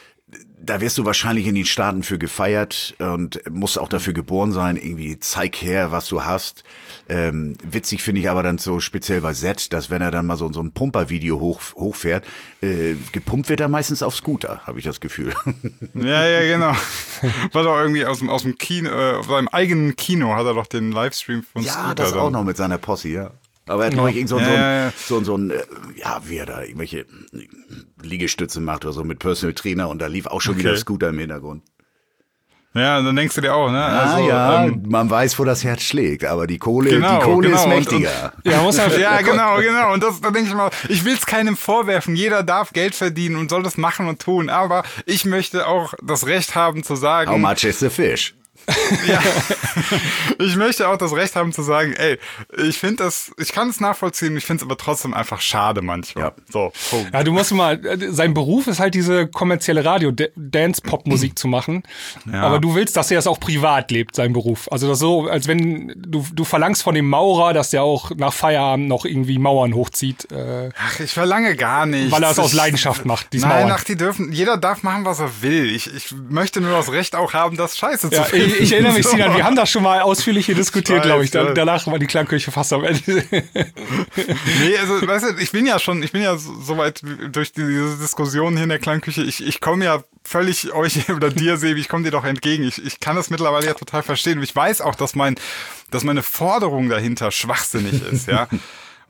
da wirst du wahrscheinlich in den Staaten für gefeiert und musst auch dafür geboren sein, irgendwie zeig her, was du hast. Ähm, witzig finde ich aber dann so speziell bei Z, dass wenn er dann mal so, so ein Pumper-Video hoch, hochfährt, äh, gepumpt wird er meistens auf Scooter, habe ich das Gefühl. Ja, ja, genau. War doch irgendwie aus dem, aus dem Kino, äh, auf seinem eigenen Kino hat er doch den Livestream von Ja, Scooter das dann. auch noch mit seiner Posse, ja. Aber er hat neulich irgend so, Ja, so, ein- ja, ja. so, ein- so ein, äh, ja, wie er da irgendwelche Liegestütze macht oder so mit Personal Trainer und da lief auch schon Okay. wieder Scooter im Hintergrund. Ja, dann denkst du dir auch, ne? Ah Also, ja, ähm, man weiß, wo das Herz schlägt, aber die Kohle, Genau, die Kohle genau. ist Und- mächtiger. Ja, muss halt, ja, genau, genau. Und das, da denke ich mal, ich will es keinem vorwerfen. Jeder darf Geld verdienen und soll das machen und tun. Aber ich möchte auch das Recht haben zu sagen. How much is the fish? Ja. Ich möchte auch das Recht haben zu sagen, ey, ich finde das, ich kann es nachvollziehen, ich finde es aber trotzdem einfach schade manchmal. Ja. So, Punkt. Ja, du musst mal, sein Beruf ist halt diese kommerzielle Radio-Dance-Pop-Musik zu machen. Ja. Aber du willst, dass er es auch privat lebt, sein Beruf. Also das ist so, als wenn du, du verlangst von dem Maurer, dass der auch nach Feierabend noch irgendwie Mauern hochzieht, äh, Ach, ich verlange gar nicht. weil er es aus Leidenschaft macht, diese Nein, Mauern. ach, die dürfen, jeder darf machen, was er will. Ich, ich möchte nur das Recht auch haben, das Scheiße Ja, zu finden. ich, ich erinnere mich, So. Sinan, wir haben das schon mal ausführlich hier diskutiert, weiß, glaube ich. Da, ja. danach war die Klangküche fast am Ende. Nee, also, weißt du, ich bin ja schon, ich bin ja so so weit durch diese Diskussion hier in der Klangküche, ich, ich komme ja völlig euch oder dir, Sebi, ich komme dir doch entgegen. Ich, ich kann das mittlerweile ja total verstehen. Und ich weiß auch, dass mein, dass meine Forderung dahinter schwachsinnig ist, ja.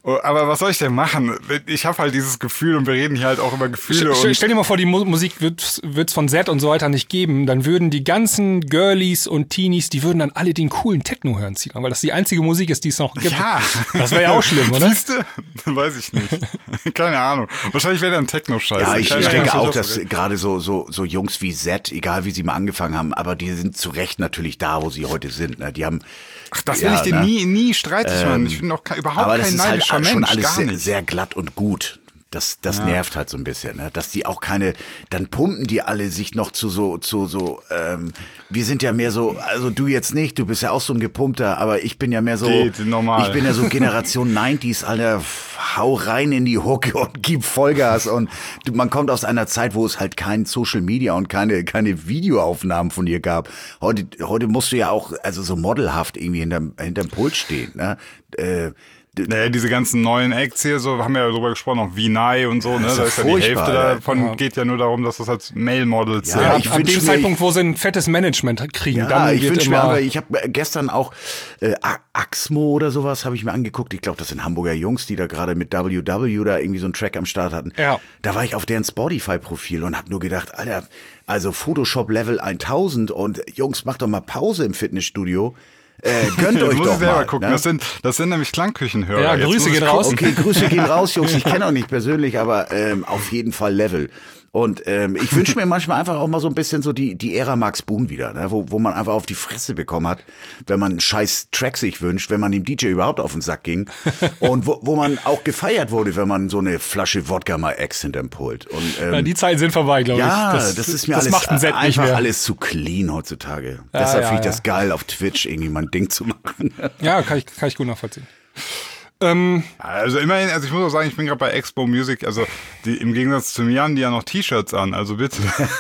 Oh, aber was soll ich denn machen? Ich habe halt dieses Gefühl und wir reden hier halt auch über Gefühle. Stell, und stell dir mal vor, die Mu- Musik wird es von Z und so weiter nicht geben, dann würden die ganzen Girlies und Teenies, die würden dann alle den coolen Techno hören ziehen, weil das die einzige Musik ist, die es noch gibt. Ja. Das wäre ja auch schlimm, oder? Siehste? Weiß ich nicht. Keine Ahnung. Wahrscheinlich wäre dann Techno-Scheiße. Ja, ich, Keine ich Ahnung, denke was auch, ich dass gerade so, so, so Jungs wie Z, egal wie sie mal angefangen haben, aber die sind zu Recht natürlich da, wo sie heute sind. Ne? Die haben, Ach, das will ja, ich dir ne? nie, nie streitig machen. Ich bin auch ke- überhaupt aber das kein ist halt neidischer schon Mensch, alles gar sehr, nicht. sehr glatt und gut. Das, das nervt halt so ein bisschen, ne? Dass die auch keine, dann pumpen die alle sich noch zu so, zu so, ähm, wir sind ja mehr so, also du jetzt nicht, du bist ja auch so ein Gepumpter, aber ich bin ja mehr so, Geht, normal. ich bin ja so Generation neunziger, Alter, hau rein in die Hucke und gib Vollgas und du, man kommt aus einer Zeit, wo es halt kein Social Media und keine, keine Videoaufnahmen von dir gab. Heute, heute musst du ja auch, also so modelhaft irgendwie hinterm, hinterm Pult stehen, ne? Äh, Naja, diese ganzen neuen Acts hier, so haben wir ja drüber gesprochen, auch V-Nye und so, ne? ist Da ja ist ja die furchtbar, Hälfte ja. davon Ja. geht ja nur darum, dass das als Male-Models Ja, sind. Ab, ich ab wünsch dem mir- Zeitpunkt, wo sie ein fettes Management kriegen, Ja, dann ich wird wünsche mir immer... aber, ich habe gestern auch äh, A- Axmo oder sowas habe ich mir angeguckt. Ich glaube, das sind Hamburger Jungs, die da gerade mit W W da irgendwie so einen Track am Start hatten. Ja. Da war ich auf deren Spotify-Profil und habe nur gedacht, Alter, also Photoshop Level tausend und Jungs, macht doch mal Pause im Fitnessstudio. Äh, gönnt Jetzt euch muss doch ich selber mal. gucken. Ne? Das sind, das sind nämlich Klangküchenhörer. Ja, Jetzt Grüße muss ich gehen gucken. raus. Okay, Grüße gehen raus, Jungs. Ich kenne auch nicht persönlich, aber ähm, auf jeden Fall Level. Und ähm, ich wünsche mir manchmal einfach auch mal so ein bisschen so die die Ära Max Boon wieder, ne? wo, wo man einfach auf die Fresse bekommen hat, wenn man einen scheiß Track sich wünscht, wenn man dem D J überhaupt auf den Sack ging und wo, wo man auch gefeiert wurde, wenn man so eine Flasche Wodka mal ex hinterm Pult. Und, ähm, Ja, die Zeiten sind vorbei, glaube ja, ich. das, ist mir das alles macht ein Set nicht einfach mehr. alles zu clean heutzutage. Ja, Deshalb ja, finde ich ja. das geil, auf Twitch irgendwie mein Ding zu machen. Ja, kann ich, kann ich gut nachvollziehen. Ähm, Also immerhin, also ich muss auch sagen, ich bin gerade bei Expo Music, also die, im Gegensatz zu mir haben die ja noch T-Shirts an, also bitte.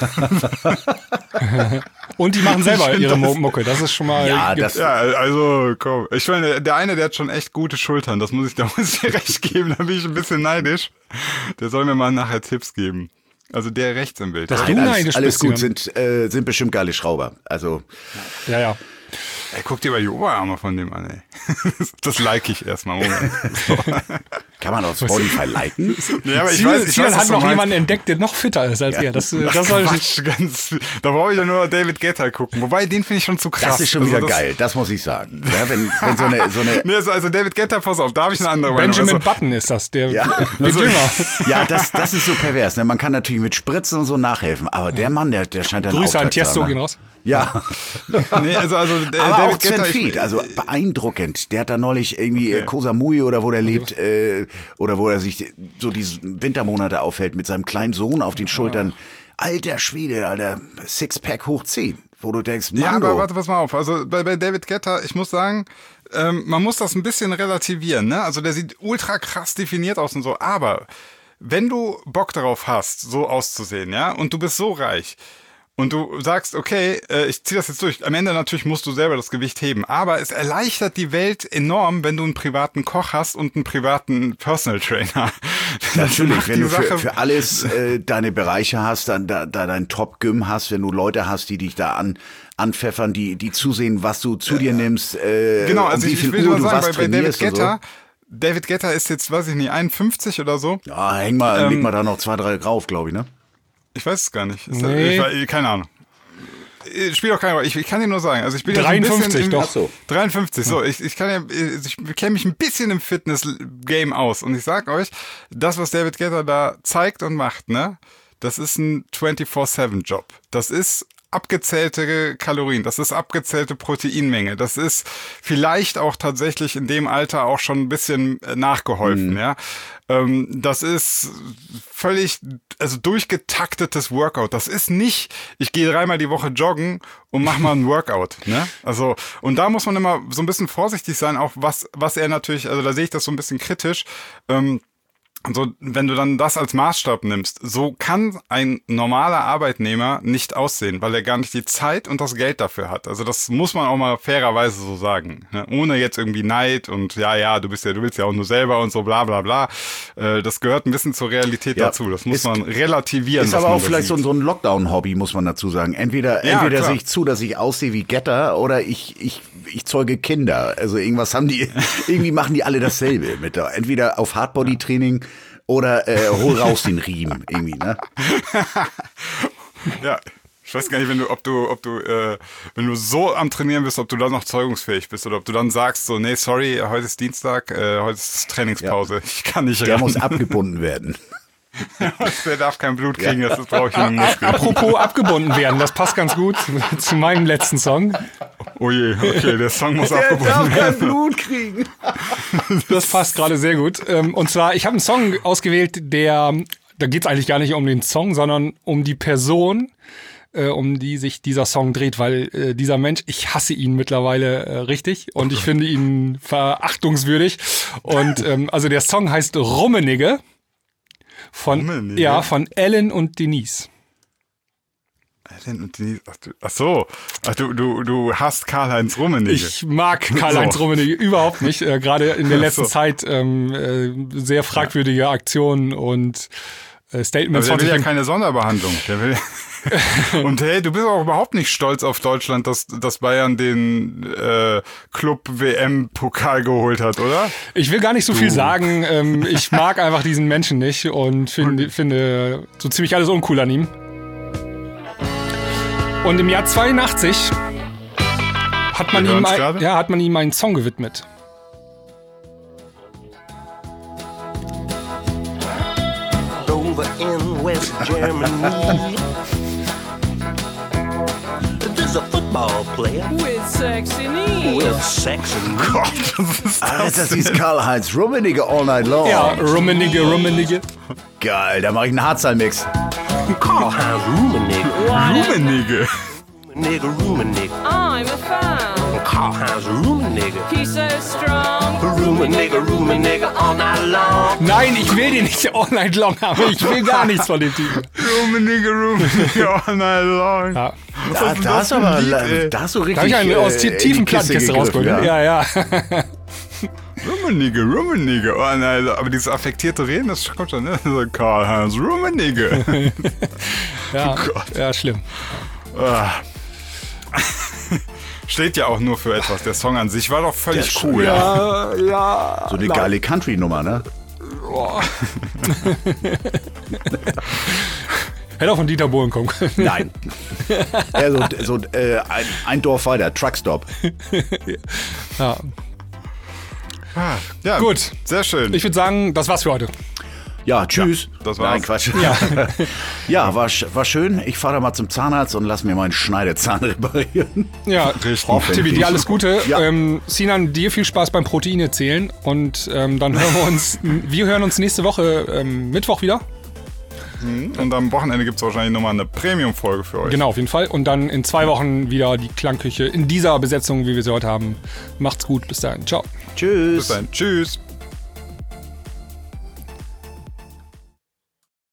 und die machen selber find ihre das- Mo- Mucke. Das ist schon mal... Ja, das, Ja, also komm. Ich meine, der eine, der hat schon echt gute Schultern, das muss ich, da muss ich dir recht geben, da bin ich ein bisschen neidisch. Der soll mir mal nachher Tipps geben. Also der rechts im Bild. Das Ja, du alles, neidisch alles bist, gut, Simon. sind, äh, sind bestimmt geile Schrauber. Also Ja, ja. Ey, guck dir mal die Oberarme von dem an, ey. Das like ich erstmal. Moment. So. kann man auf Spotify liken. Ja, aber ich Simon, weiß, ich Simon weiß, hat was du noch meinst. jemanden entdeckt, der noch fitter ist als er. Das, äh, das soll Quatsch, ganz, da brauche ich ja nur David Guetta gucken. Wobei, den finde ich schon zu krass. Das ist schon Also wieder das- geil, das muss ich sagen. Ja, wenn, wenn so eine, so eine Nee, also, also David Guetta, pass auf, da habe ich eine andere Meinung. Benjamin Also, Button ist das, der Ja. wird jünger. ja, das, das ist so pervers. Ne? Man kann natürlich mit Spritzen und so nachhelfen, aber der Mann, der, der scheint dann Grüße an Auftrag zu Tiesto haben. gehen raus. Ja, nee, also, also äh, aber David auch Sven Guetta, Fied, ich, also beeindruckend. Der hat da neulich irgendwie okay. Koh Samui oder wo der lebt, äh, oder wo er sich so diese Wintermonate aufhält mit seinem kleinen Sohn auf den Schultern. Alter Schwede, Alter, Sixpack hoch zehn, wo du denkst, Mango. ja, aber warte, pass mal auf. Also bei, bei David Guetta, ich muss sagen, ähm, man muss das ein bisschen relativieren, ne? Also der sieht ultra krass definiert aus und so, aber wenn du Bock darauf hast, so auszusehen, ja, und du bist so reich, und du sagst, okay, äh, ich ziehe das jetzt durch. Am Ende natürlich musst du selber das Gewicht heben. Aber es erleichtert die Welt enorm, wenn du einen privaten Koch hast und einen privaten Personal Trainer. Das Natürlich, macht wenn die du für, Sache- für alles äh, deine Bereiche hast, dann da, da dein Top-Gym hast, wenn du Leute hast, die dich da an anpfeffern, die die zusehen, was du zu dir nimmst, äh, Genau, um also wie ich, viel ich will Uhr nur du sagen, was bei, bei David trainierst und Guetta, so. David Guetta ist jetzt, weiß ich nicht, einundfünfzig oder so. Ja, häng mal, Ähm, leg mal da noch zwei, drei drauf, glaube ich, ne? Ich weiß es gar nicht. Ist Nee. das, ich, keine Ahnung. Spielt auch keine Rolle. Ich, ich kann dir nur sagen, also ich bin ja so ein dreiundfünfzig bisschen im, doch. Ach so. dreiundfünfzig, so. Ich, ich kann ja, ich kenne mich ein bisschen im Fitness-Game aus und ich sag euch, das, was David Guetta da zeigt und macht, ne, das ist ein vierundzwanzig sieben Job. Das ist abgezählte Kalorien, das ist abgezählte Proteinmenge, das ist vielleicht auch tatsächlich in dem Alter auch schon ein bisschen äh, nachgeholfen, Mhm. ja. Ähm, das ist völlig, also durchgetaktetes Workout. Das ist nicht, ich gehe dreimal die Woche joggen und mach mal ein Workout, ne? Also, und da muss man immer so ein bisschen vorsichtig sein, auch was, was er natürlich, also da sehe ich das so ein bisschen kritisch, ähm, also wenn du dann das als Maßstab nimmst, so kann ein normaler Arbeitnehmer nicht aussehen, weil er gar nicht die Zeit und das Geld dafür hat. Also das muss man auch mal fairerweise so sagen, ne? Ohne jetzt irgendwie Neid und ja, ja, du bist ja, du willst ja auch nur selber und so bla bla bla. Äh, das gehört ein bisschen zur Realität Ja. dazu. Das muss Ist- man relativieren. Ist was aber man auch da vielleicht so, sieht. ein- so ein Lockdown-Hobby, muss man dazu sagen. Entweder, Ja, entweder klar. sehe ich zu, dass ich aussehe wie Getter, oder ich, ich, ich zeuge Kinder. Also irgendwas haben die, irgendwie machen die alle dasselbe. Mit der, entweder auf Hardbody-Training oder äh, hol raus den Riemen irgendwie, ne? Ja. Ich weiß gar nicht, wenn du, ob du, ob du, äh, wenn du so am Trainieren bist, ob du dann noch zeugungsfähig bist oder ob du dann sagst, so, nee, sorry, heute ist Dienstag, äh, heute ist Trainingspause, ja. Ich kann nicht Der ran. muss abgebunden werden. Der darf kein Blut kriegen, ja. Das brauche ich in den Muskeln. Apropos abgebunden werden, das passt ganz gut zu meinem letzten Song. Oh je, okay, der Song muss Der abgebunden darf kein werden. Blut kriegen. Das passt gerade sehr gut. Und zwar, ich habe einen Song ausgewählt, der, da geht es eigentlich gar nicht um den Song, sondern um die Person, um die sich dieser Song dreht, weil äh, dieser Mensch, ich hasse ihn mittlerweile äh, richtig und ich finde ihn verachtungswürdig. Und ähm, also der Song heißt Rummenigge von, Rummenigge? ja, von Ellen und Denise. Ellen und Denise, ach, du, ach so, ach, du, du, du hasst Karl-Heinz Rummenigge. Ich mag Karl-Heinz So. Rummenigge überhaupt nicht. Äh, Gerade in der letzten so. Zeit ähm, äh, sehr fragwürdige Aktionen und äh, Statements. Aber der will ja von- keine Sonderbehandlung. Der will und hey, du bist auch überhaupt nicht stolz auf Deutschland, dass, dass Bayern den äh, Club-W M-Pokal geholt hat, oder? Ich will gar nicht so viel sagen. Ähm, ich mag einfach diesen Menschen nicht und finde, finde so ziemlich alles uncool an ihm. Und im Jahr zweiundachtzig hat man, Wir ihm hören's ein, gerade? ja, hat man ihm einen Song gewidmet. Over in West Germany, there's a football player With sexy knees. with sexy knees. Alter, das ist Karl-Heinz Rummenigge all night long. Ja, Rummenigge, Rummenigge. Geil, da mache ich einen Hardstyle-Mix. Karl-Heinz Rummenigge, Rummenigge. Rummenigge, Rummenigge, I'm a fan. Karl-Heinz Rummenigge, He's so strong. Rummenigge, Rummenigge all night long. Nein, ich will den nicht all night long haben. Ich will gar nichts von dem Typen. Rummenigge, Rummenigge, all night long. Ja. Da, ist da, das hast für ein aber, Lied, ey? da hast du richtig Da habe ich einen äh, aus in tie- die tiefen Kiste Plattenkiste gegriffen, rausgeholt. Ja, ja. Rummenigge, Rummenigge, all night long. Aber dieses affektierte Reden, das kommt schon, ne? So, Karl-Heinz Rummenigge. Ja, Oh Gott. ja, schlimm. Ah. Steht ja auch nur für etwas. Der Song an sich war doch völlig Der cool. Ja, ja. So eine geile Country-Nummer, ne? Hätte auch von Dieter Bohlen kommen können. Nein. Ja, so, so äh, ein, ein Dorf weiter, Truckstop. Ja. Ah, ja, Gut. Sehr schön. Ich würde sagen, das war's für heute. Ja, tschüss. Ja, das war's. Nein, Quatsch. Ja. Ja, war, sch- war schön. Ich fahre da mal zum Zahnarzt und lass mir meinen Schneidezahn reparieren. Ja, Richtig. Tibi, dir alles Gute. Ja. Ähm, Sinan, dir viel Spaß beim Proteine zählen und ähm, dann hören wir uns, wir hören uns nächste Woche ähm, Mittwoch wieder. Und am Wochenende gibt es wahrscheinlich nochmal eine Premium-Folge für euch. Genau, auf jeden Fall. Und dann in zwei Wochen wieder die Klangküche in dieser Besetzung, wie wir sie heute haben. Macht's gut, bis dahin. Ciao. Tschüss. Bis dann. Tschüss.